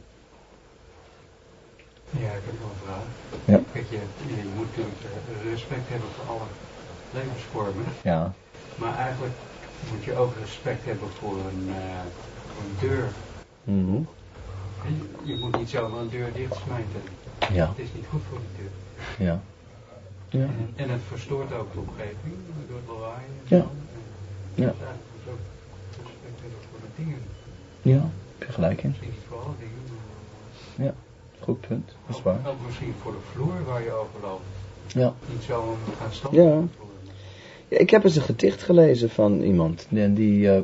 Ja, ik heb wel een vraag. Ja. Kijk, je moet natuurlijk respect hebben voor alle levensvormen. Ja. Maar eigenlijk moet je ook respect hebben voor een deur. Mm-hmm. Je moet niet zomaar een deur dicht smijten. Ja. Het is niet goed voor die deur. Ja. Ja. En het verstoort ook de omgeving door het lawaai. Ja. Dus Ja. eigenlijk moet je ook respect hebben voor de dingen. Ja, heb je gelijk in. Misschien niet voor alle dingen, maar Ja, goed punt. Dat is waar. ook misschien voor de vloer waar je over loopt. Ja. Niet zo gaan staan. Ja. Ja, ik heb eens een gedicht gelezen van iemand. En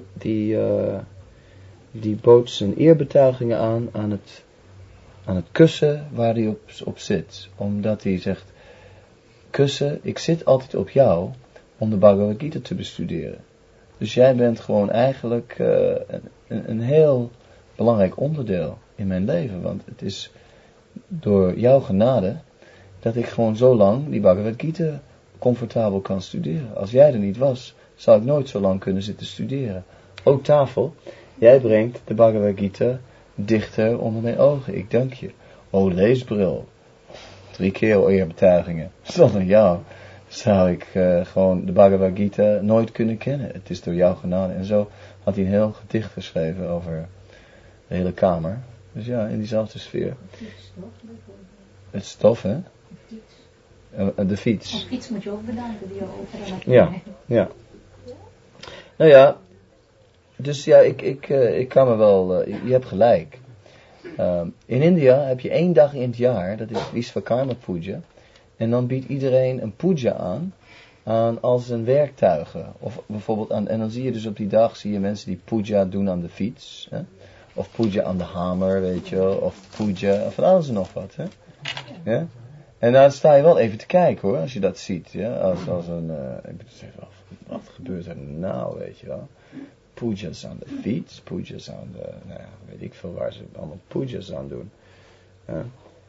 die bood zijn eerbetuigingen aan het kussen waar hij op zit. Omdat hij zegt, kussen, ik zit altijd op jou om de Bhagavad Gita te bestuderen. Dus jij bent gewoon eigenlijk een heel belangrijk onderdeel in mijn leven. Want het is door jouw genade dat ik gewoon zo lang die Bhagavad Gita comfortabel kan studeren. Als jij er niet was, zou ik nooit zo lang kunnen zitten studeren. Ook tafel, jij brengt de Bhagavad Gita dichter onder mijn ogen. Ik dank je. O leesbril. 3 keer eerbetuigingen. Zonder jou zou ik gewoon de Bhagavad Gita nooit kunnen kennen. Het is door jouw genade. En zo had hij een heel gedicht geschreven over de hele kamer. Dus ja, in diezelfde sfeer. Het stof, hè? De fiets. De fiets moet je ook bedanken die je overal Ja, ja. Nou ja, dus ja, ik kan me wel, je hebt gelijk. In India heb je 1 dag in het jaar, dat is Vishwakarma Puja. En dan biedt iedereen een puja aan als een werktuigen. Of bijvoorbeeld en dan zie je dus op die dag, zie je mensen die puja doen aan de fiets. Hè? Of puja aan de hamer, weet je wel. Of puja, van alles en nog wat, hè. Ja? En daar sta je wel even te kijken hoor, als je dat ziet. Ja? Als een, wat gebeurt er nou, weet je wel. Pujas aan de fiets, pujas aan de, nou ja, weet ik veel waar ze allemaal pujas aan doen. Ja?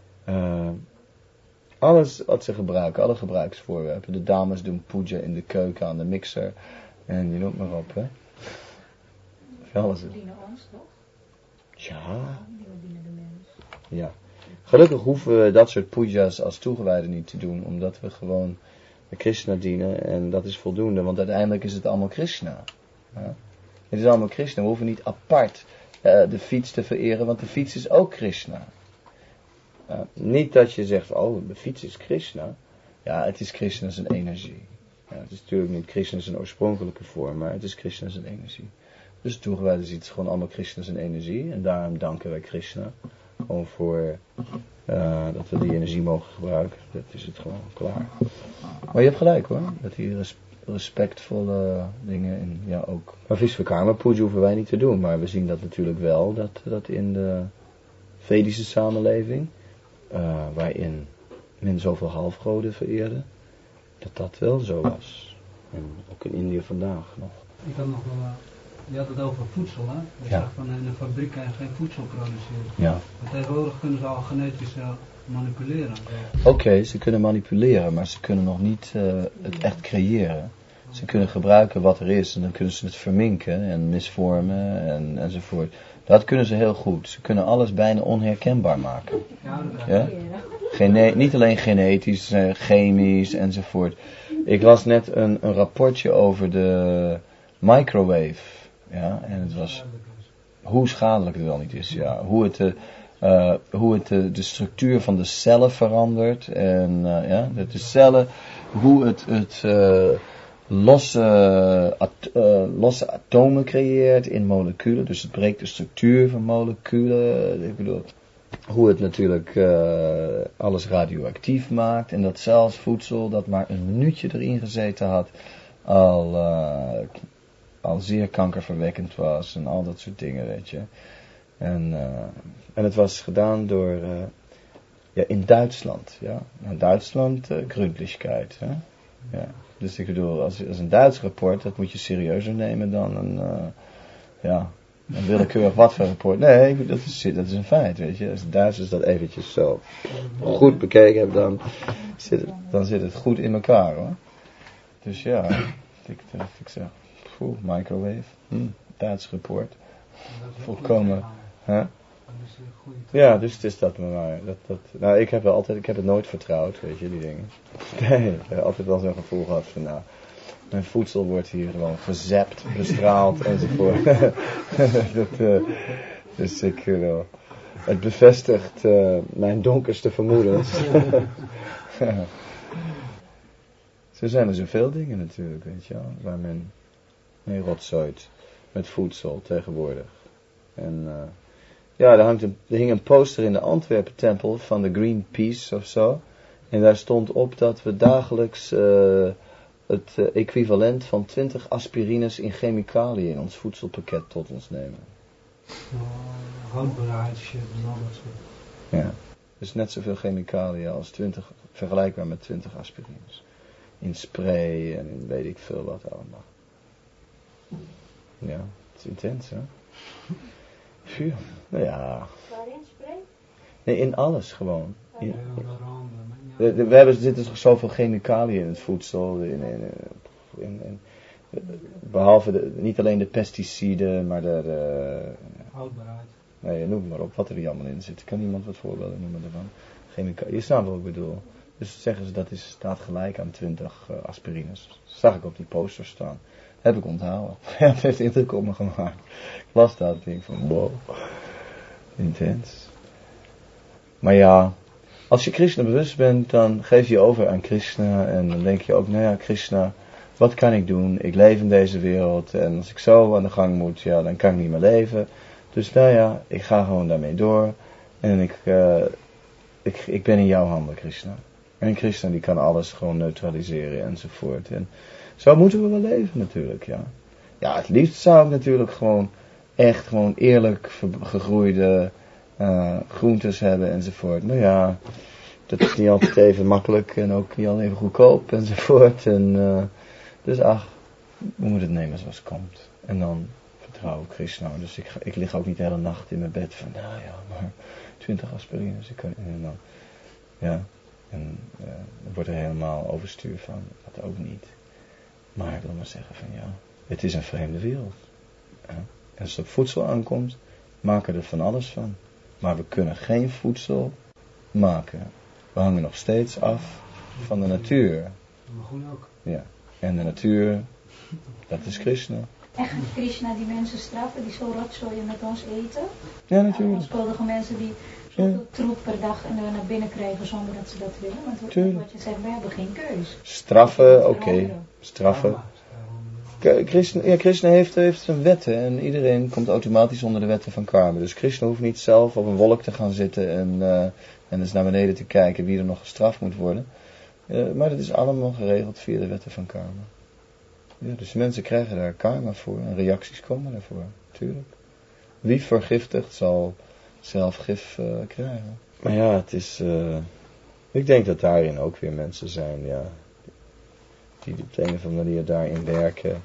Alles wat ze gebruiken, alle gebruiksvoorwerpen. De dames doen puja in de keuken aan de mixer. En je noemt maar op, hè. Alles. Die dienen ons, toch? Ja. Die dienen de mens. Ja. Gelukkig hoeven we dat soort pujas als toegewijden niet te doen, omdat we gewoon Krishna dienen en dat is voldoende, want uiteindelijk is het allemaal Krishna. Ja? Het is allemaal Krishna, we hoeven niet apart de fiets te vereren, want de fiets is ook Krishna. Niet dat je zegt, oh, de fiets is Krishna. Ja, het is Krishna zijn energie. Ja, het is natuurlijk niet Krishna zijn oorspronkelijke vorm, maar het is Krishna zijn energie. Dus toegewijden ziet het gewoon allemaal Krishna zijn energie en daarom danken wij Krishna. Gewoon voor dat we die energie mogen gebruiken. Dat is het gewoon klaar. Maar je hebt gelijk hoor. Dat die respectvolle dingen in, ja ook. Maar Vishwakarma Puja hoeven wij niet te doen. Maar we zien dat natuurlijk wel. Dat in de Vedische samenleving. Waarin men zoveel halfgoden vereerde. Dat wel zo was. En ook in India vandaag nog. Ik had nog wel... Je had het over voedsel, hè? Je Ja. zegt van in een fabriek kan je geen voedsel produceren. Ja. Maar tegenwoordig kunnen ze al genetisch manipuleren. Oké, ze kunnen manipuleren, maar ze kunnen nog niet het echt creëren. Ze kunnen gebruiken wat er is en dan kunnen ze het verminken en misvormen enzovoort. Dat kunnen ze heel goed. Ze kunnen alles bijna onherkenbaar maken. Ja, dat Ja? Niet alleen genetisch, chemisch enzovoort. Ik las net een rapportje over de microwave. Ja, en het was hoe schadelijk het wel niet is. Ja, hoe het de structuur van de cellen verandert. En de cellen, hoe het losse atomen creëert in moleculen. Dus het breekt de structuur van moleculen. Ik bedoel, hoe het natuurlijk alles radioactief maakt. En dat zelfs voedsel dat maar een minuutje erin gezeten had al zeer kankerverwekkend was. En al dat soort dingen, weet je. En het was gedaan door in Duitsland. Ja. In Duitsland gründlichkeit. Hè? Ja. Dus ik bedoel, als een Duits rapport, dat moet je serieuzer nemen dan een willekeurig wat voor rapport. Nee, dat is een feit, weet je. Als de Duitsers dat eventjes zo goed bekeken hebben, dan zit het goed in elkaar, hoor. Dus ja, ik zeg, microwave, Duits rapport, volkomen, hè? Ja, dus het is dat maar. Nou, ik heb het nooit vertrouwd, weet je, die dingen. Nee, ik heb altijd wel zo'n gevoel gehad van, nou, mijn voedsel wordt hier gewoon gezapt, bestraald enzovoort. Dus het bevestigt mijn donkerste vermoedens. Zo zijn er zoveel dingen natuurlijk, weet je wel, waar men mee rotzooit met voedsel tegenwoordig. En er hing een poster in de Antwerpen tempel van de Greenpeace of zo. En daar stond op dat we dagelijks het equivalent van 20 aspirines in chemicaliën in ons voedselpakket tot ons nemen. Houdbaarheidsshit en al dat soort. Ja, dus net zoveel chemicaliën als 20, vergelijkbaar met 20 aspirines. In spray en in weet ik veel wat allemaal. Ja, het is intens, hè? Phew, nou ja. Waarin spray? Nee, in alles gewoon. Er zitten toch zoveel chemicaliën in het voedsel. Behalve niet alleen de pesticiden, maar de houdbaarheid. Nee, noem maar op wat er allemaal in zit. Kan iemand wat voorbeelden noemen daarvan? Chemicaliën. Je snapt wat ik bedoel. Dus zeggen ze dat staat gelijk aan 20 aspirines. Dat zag ik op die poster staan. Heb ik onthouden. Ja, het heeft indruk op me gemaakt. Ik las dat en denk van wow. Intens. Maar ja, als je Krishna bewust bent, dan geef je over aan Krishna. En dan denk je ook, nou ja, Krishna, wat kan ik doen? Ik leef in deze wereld. En als ik zo aan de gang moet, ja, dan kan ik niet meer leven. Dus nou ja, ik ga gewoon daarmee door. En ik ben in jouw handen, Krishna. En Krishna die kan alles gewoon neutraliseren enzovoort. En zo moeten we wel leven natuurlijk, ja. Ja, het liefst zou ik natuurlijk gewoon eerlijk gegroeide groentes hebben enzovoort. Maar ja, dat is niet altijd even makkelijk en ook niet altijd even goedkoop enzovoort. Dus ach, we moeten het nemen zoals het komt. En dan vertrouw ik Krishna. Dus ik lig ook niet de hele nacht in mijn bed van, nou ja, maar 20 aspirines. En dan wordt er helemaal overstuur van, dat ook niet. Maar ik wil maar zeggen van ja, het is een vreemde wereld. Ja. En als het op voedsel aankomt, maken we er van alles van. Maar we kunnen geen voedsel maken. We hangen nog steeds af van de natuur. Maar goed ook. Ja, en de natuur, dat is Krishna. En gaat Krishna die mensen straffen die zo rotzooien met ons eten? Ja, natuurlijk. Onschuldige mensen die zoveel troep per dag en naar binnen krijgen zonder dat ze dat willen. Want wat je zegt, we hebben geen keus. Straffen, oké. Straffen. Krishna heeft zijn wetten en iedereen komt automatisch onder de wetten van karma. Dus Krishna hoeft niet zelf op een wolk te gaan zitten en dus naar beneden te kijken wie er nog gestraft moet worden. Maar dat is allemaal geregeld via de wetten van karma. Ja, dus mensen krijgen daar karma voor en reacties komen daarvoor, natuurlijk. Wie vergiftigt zal zelf gif krijgen. Maar ja, het is... ik denk dat daarin ook weer mensen zijn, ja, die op de een of andere manier daarin werken.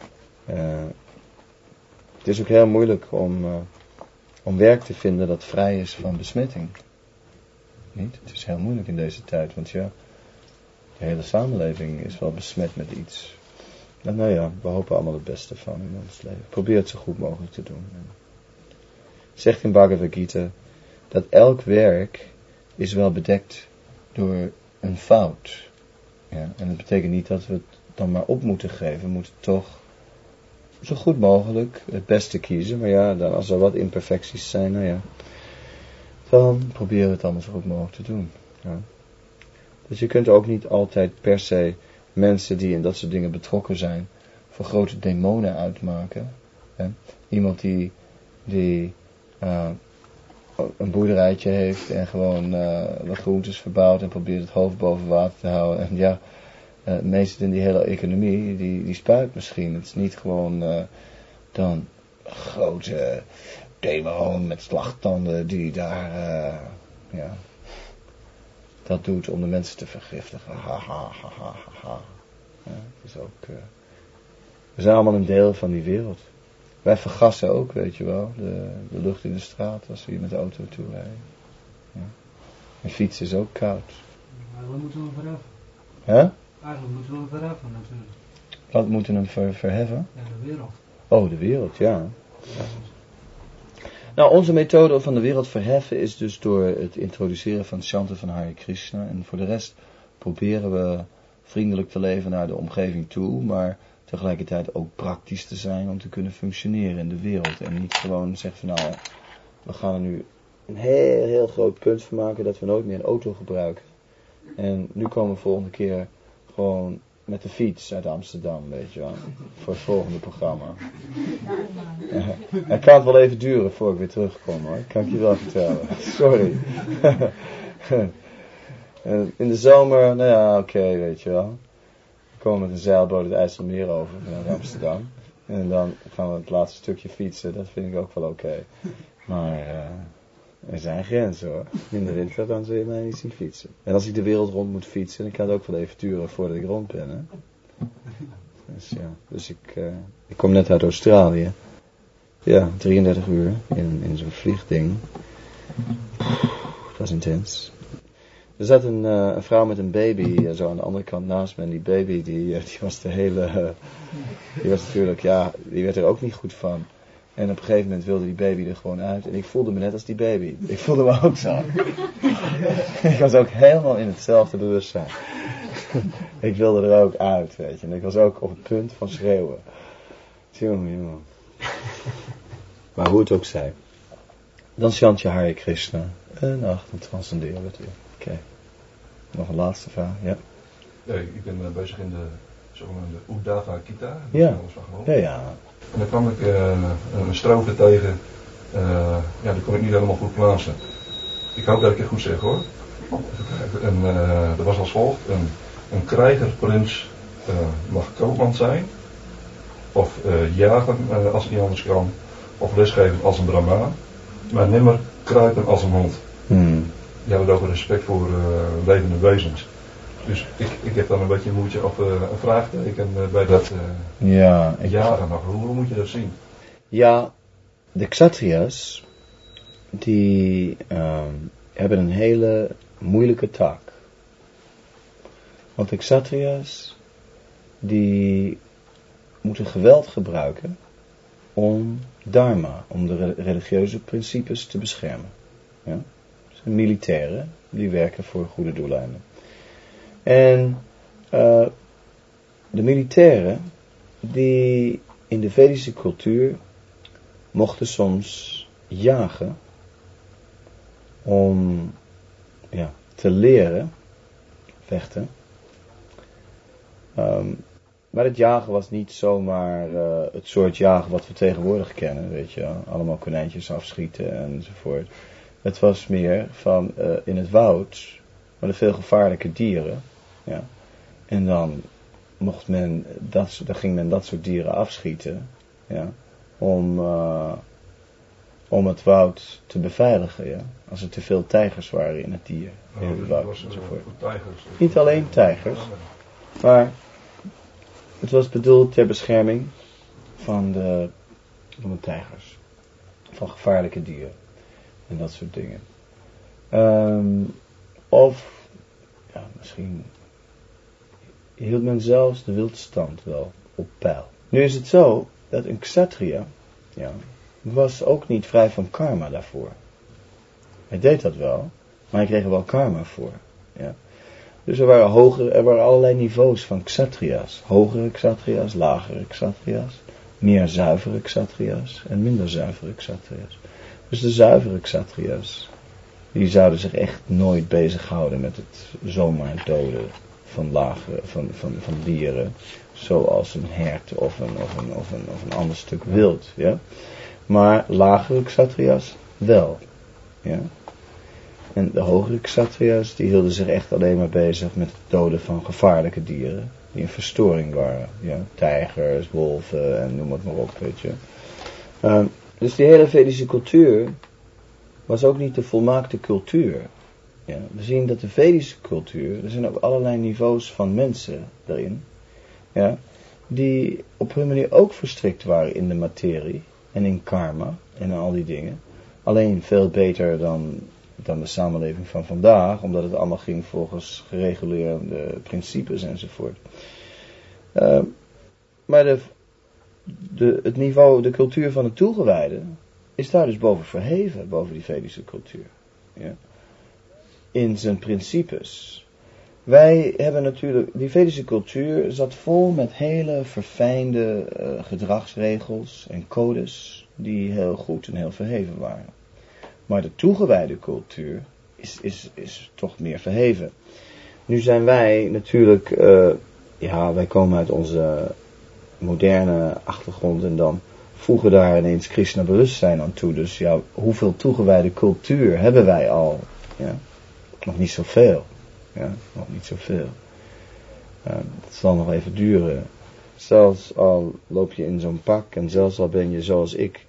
Het is ook heel moeilijk om werk te vinden dat vrij is van besmetting. Niet? Het is heel moeilijk in deze tijd, want ja, de hele samenleving is wel besmet met iets. En nou ja, we hopen allemaal het beste van in ons leven. Probeer het zo goed mogelijk te doen. Het zegt in Bhagavad Gita dat elk werk is wel bedekt door een fout. Ja, en dat betekent niet dat we het dan maar op moeten geven. We moeten toch zo goed mogelijk het beste kiezen. Maar ja, dan als er wat imperfecties zijn, nou ja, dan proberen we het allemaal zo goed mogelijk te doen. Ja. Dus je kunt ook niet altijd per se mensen die in dat soort dingen betrokken zijn voor grote demonen uitmaken. Hè? Iemand die een boerderijtje heeft en gewoon wat groentes verbouwt en probeert het hoofd boven water te houden. En ja, meestal in die hele economie, die spuit misschien. Het is niet gewoon dan een grote demon met slagtanden die daar, dat doet om de mensen te vergiftigen. Ha, ha, ha, ha, ha. Ja, het is ook, we zijn allemaal een deel van die wereld. Wij vergassen ook, weet je wel, de lucht in de straat als we hier met de auto toe rijden. Ja. En fietsen is ook koud. Eigenlijk moeten we hem verheffen. Hè? Eigenlijk moeten we hem verheffen natuurlijk. Wat moeten we hem verheffen? Ja, de wereld. Oh, de wereld, ja. Nou, onze methode van de wereld verheffen is dus door het introduceren van chanten van Hare Krishna. En voor de rest proberen we vriendelijk te leven naar de omgeving toe, maar tegelijkertijd ook praktisch te zijn om te kunnen functioneren in de wereld. En niet gewoon zeggen van nou, we gaan er nu een heel groot punt van maken dat we nooit meer een auto gebruiken. En nu komen we volgende keer gewoon met de fiets uit Amsterdam, weet je wel. Voor het volgende programma. Het kan het wel even duren voor ik weer terugkom hoor. Kan ik je wel vertellen. Sorry. In de zomer, nou ja, oké, weet je wel. We komen met een zeilboot het IJsselmeer over vanuit Amsterdam. En dan gaan we het laatste stukje fietsen. Dat vind ik ook wel oké. Maar er zijn grenzen hoor. In de winter dan zul je mij niet zien fietsen. En als ik de wereld rond moet fietsen, dan kan het ook wel even duren voordat ik rond ben. Hè? Dus ja, dus ik kom net uit Australië. Ja, 33 uur in zo'n vliegding. Dat was intens. Er zat een vrouw met een baby zo aan de andere kant naast me. En die baby die was die was natuurlijk, ja, die werd er ook niet goed van. En op een gegeven moment wilde die baby er gewoon uit. En ik voelde me net als die baby. Ik voelde me ook zo. Ik was ook helemaal in hetzelfde bewustzijn. Ik wilde er ook uit, weet je. En ik was ook op het punt van schreeuwen. Jongen. Maar hoe het ook zij. Dan chant je Hare Krishna. En dan transcenderen we het weer. Oké. Nog een laatste vraag, ja. Nee, ik ben bezig in de zogenaamde Uddhava Gita. Ja. Ja. En dan kwam ik een strofe tegen. Ja, die kon ik niet helemaal goed plaatsen. Ik hoop dat ik het goed zeg hoor. En dat was als volgt. Een krijgerprins mag koopman zijn. Of jagen als het niet anders kan. Of lesgeven als een brahmaan. Maar nimmer kruipen als een hond. Je had het over respect voor levende wezens. Dus ik heb dan een beetje moeite of een vraagteken bij dat jagen. Hoe moet je dat zien? Ja, de Kshatriyas die hebben een hele moeilijke taak. Want de Kshatriyas die moeten geweld gebruiken om dharma, om de religieuze principes te beschermen. Ja? Dus de militairen die werken voor goede doeleinden. En de militairen die in de Vedische cultuur mochten soms jagen om te leren vechten. Maar het jagen was niet zomaar het soort jagen wat we tegenwoordig kennen, weet je, allemaal konijntjes afschieten enzovoort. Het was meer van in het woud, maar veel gevaarlijke dieren. Ja. En dan ging men dat soort dieren afschieten, ja, om het woud te beveiligen, ja. Als er te veel tijgers waren in het dier, in het woud enzovoort. Niet alleen tijgers, maar het was bedoeld ter bescherming van de tijgers, van gevaarlijke dieren en dat soort dingen. Of misschien hield men zelfs de wildstand wel op peil. Nu is het zo dat een kshatriya was ook niet vrij van karma daarvoor. Hij deed dat wel, maar hij kreeg er wel karma voor. Ja. Dus er waren allerlei niveaus van Kshatriya's. Hogere Kshatriya's, lagere Kshatriya's, meer zuivere Kshatriya's en minder zuivere Kshatriya's. Dus de zuivere Kshatriya's, die zouden zich echt nooit bezighouden met het zomaar doden van dieren, zoals een hert of een ander stuk wild, ja. Maar lagere Kshatriya's wel, ja. En de hogere Kshatriya's, die hielden zich echt alleen maar bezig met het doden van gevaarlijke dieren, die een verstoring waren, ja. Tijgers, wolven en noem het maar op, weet je. Dus die hele Vedische cultuur was ook niet de volmaakte cultuur. Ja, we zien dat de Vedische cultuur, er zijn ook allerlei niveaus van mensen daarin, ja, die op hun manier ook verstrikt waren in de materie en in karma en al die dingen. Alleen veel beter dan de samenleving van vandaag, omdat het allemaal ging volgens gereguleerde principes enzovoort. Maar het niveau, de cultuur van de toegewijde is daar dus boven verheven, boven die Vedische cultuur. Ja. In zijn principes. Wij hebben natuurlijk, die Vedische cultuur zat vol met hele verfijnde gedragsregels en codes die heel goed en heel verheven waren. Maar de toegewijde cultuur is toch meer verheven. Nu zijn wij natuurlijk, wij komen uit onze moderne achtergrond en dan voegen daar ineens Krishna bewustzijn aan toe. Dus ja, hoeveel toegewijde cultuur hebben wij al? Ja? Nog niet zoveel. Ja, nog niet zoveel. Het zal nog even duren. Zelfs al loop je in zo'n pak en zelfs al ben je zoals ik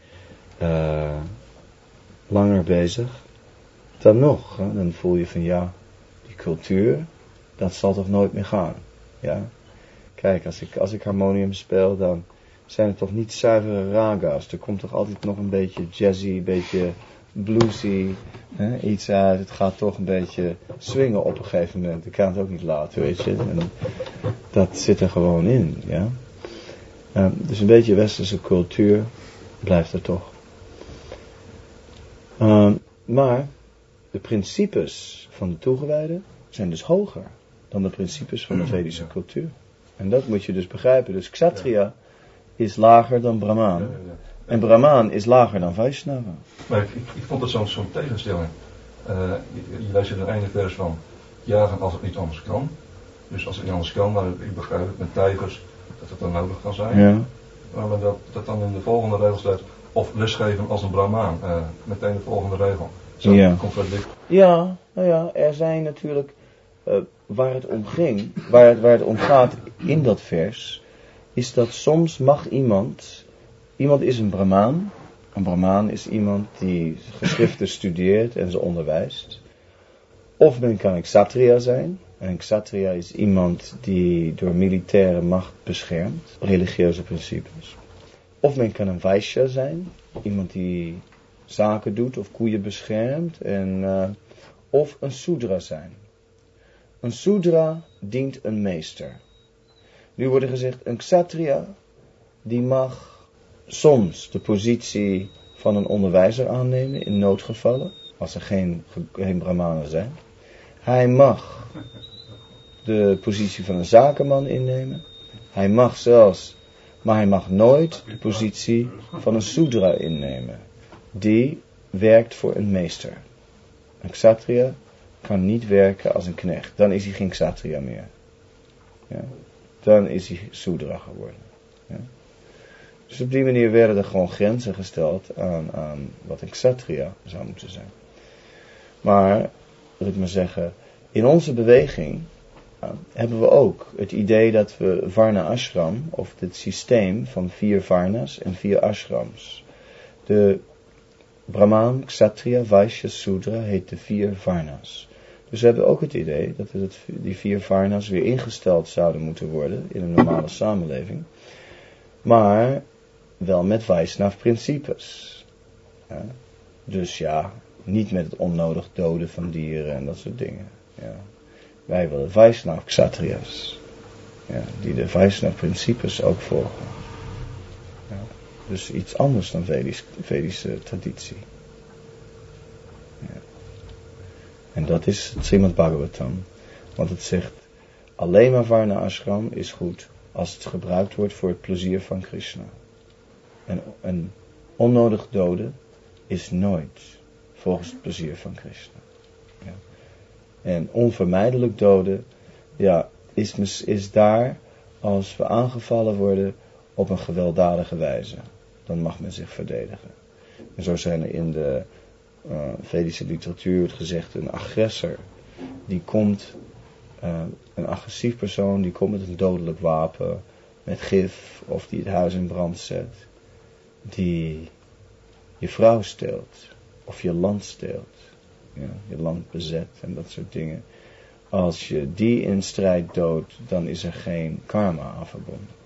langer bezig, dan nog. Hè? Dan voel je van ja, die cultuur, dat zal toch nooit meer gaan. Ja? Kijk, als ik harmonium speel, dan zijn het toch niet zuivere raga's. Er komt toch altijd nog een beetje jazzy, een beetje bluesy, iets uit. Het gaat toch een beetje swingen op een gegeven moment. Ik kan het ook niet laten, weet je. En dat zit er gewoon in, ja. Dus een beetje westerse cultuur blijft er toch. Maar de principes van de toegewijden zijn dus hoger dan de principes van de Vedische cultuur. En dat moet je dus begrijpen. Dus Kshatriya is lager dan Brahman. En Brahman is lager dan Vaishnava. Maar ik vond het zo'n tegenstelling. Je leest in het einde vers van jagen als het niet anders kan. Dus als het niet anders kan, maar ik begrijp het met tijgers, dat het dan nodig kan zijn. Ja. Maar dat dan in de volgende regel staat, of lesgeven als een Brahmaan. Meteen de volgende regel. Zo contradict. Ja, nou ja, er zijn natuurlijk, waar het om ging, waar het om gaat in dat vers, is dat soms mag iemand is een Brahmaan. Een Brahmaan is iemand die geschriften studeert en ze onderwijst. Of men kan een Kshatriya zijn. En een Kshatriya is iemand die door militaire macht beschermt, religieuze principes. Of men kan een Vaishya zijn, iemand die zaken doet of koeien beschermt. Of een Sudra zijn. Een Sudra dient een meester. Nu wordt er gezegd, een Kshatriya die mag soms de positie van een onderwijzer aannemen in noodgevallen, als er geen Brahmanen zijn. Hij mag de positie van een zakenman innemen. Hij mag zelfs, maar hij mag nooit de positie van een Sudra innemen. Die werkt voor een meester. Een Kshatriya kan niet werken als een knecht. Dan is hij geen Kshatriya meer. Ja? Dan is hij Sudra geworden. Ja? Dus op die manier werden er gewoon grenzen gesteld aan wat een Kshatriya zou moeten zijn. Maar, wil ik maar zeggen, in onze beweging hebben we ook het idee dat we Varna Ashram, of het systeem van 4 Varnas en 4 Ashrams. De Brahman, Kshatriya, Vaishya, Sudra heet de 4 Varnas. Dus we hebben ook het idee dat die 4 Varnas weer ingesteld zouden moeten worden in een normale samenleving. Maar wel met Vaishnava principes. Ja. Dus ja, niet met het onnodig doden van dieren en dat soort dingen. Ja. Wij willen Vaishnava Kshatriyas. Ja, die de Vaishnava principes ook volgen. Ja. Dus iets anders dan Vedische traditie. Ja. En dat is het Srimad Bhagavatam. Want het zegt, alleen maar Varna Ashram is goed als het gebruikt wordt voor het plezier van Krishna. En onnodig doden is nooit volgens het plezier van Krishna. Ja. En onvermijdelijk doden, ja, is daar als we aangevallen worden op een gewelddadige wijze. Dan mag men zich verdedigen. En zo zijn er in de Vedische literatuur het gezegd, een agressor, die komt, een agressief persoon, die komt met een dodelijk wapen, met gif, of die het huis in brand zet, die je vrouw steelt, of je land steelt, ja, je land bezet en dat soort dingen. Als je die in strijd doodt, dan is er geen karma aan verbonden.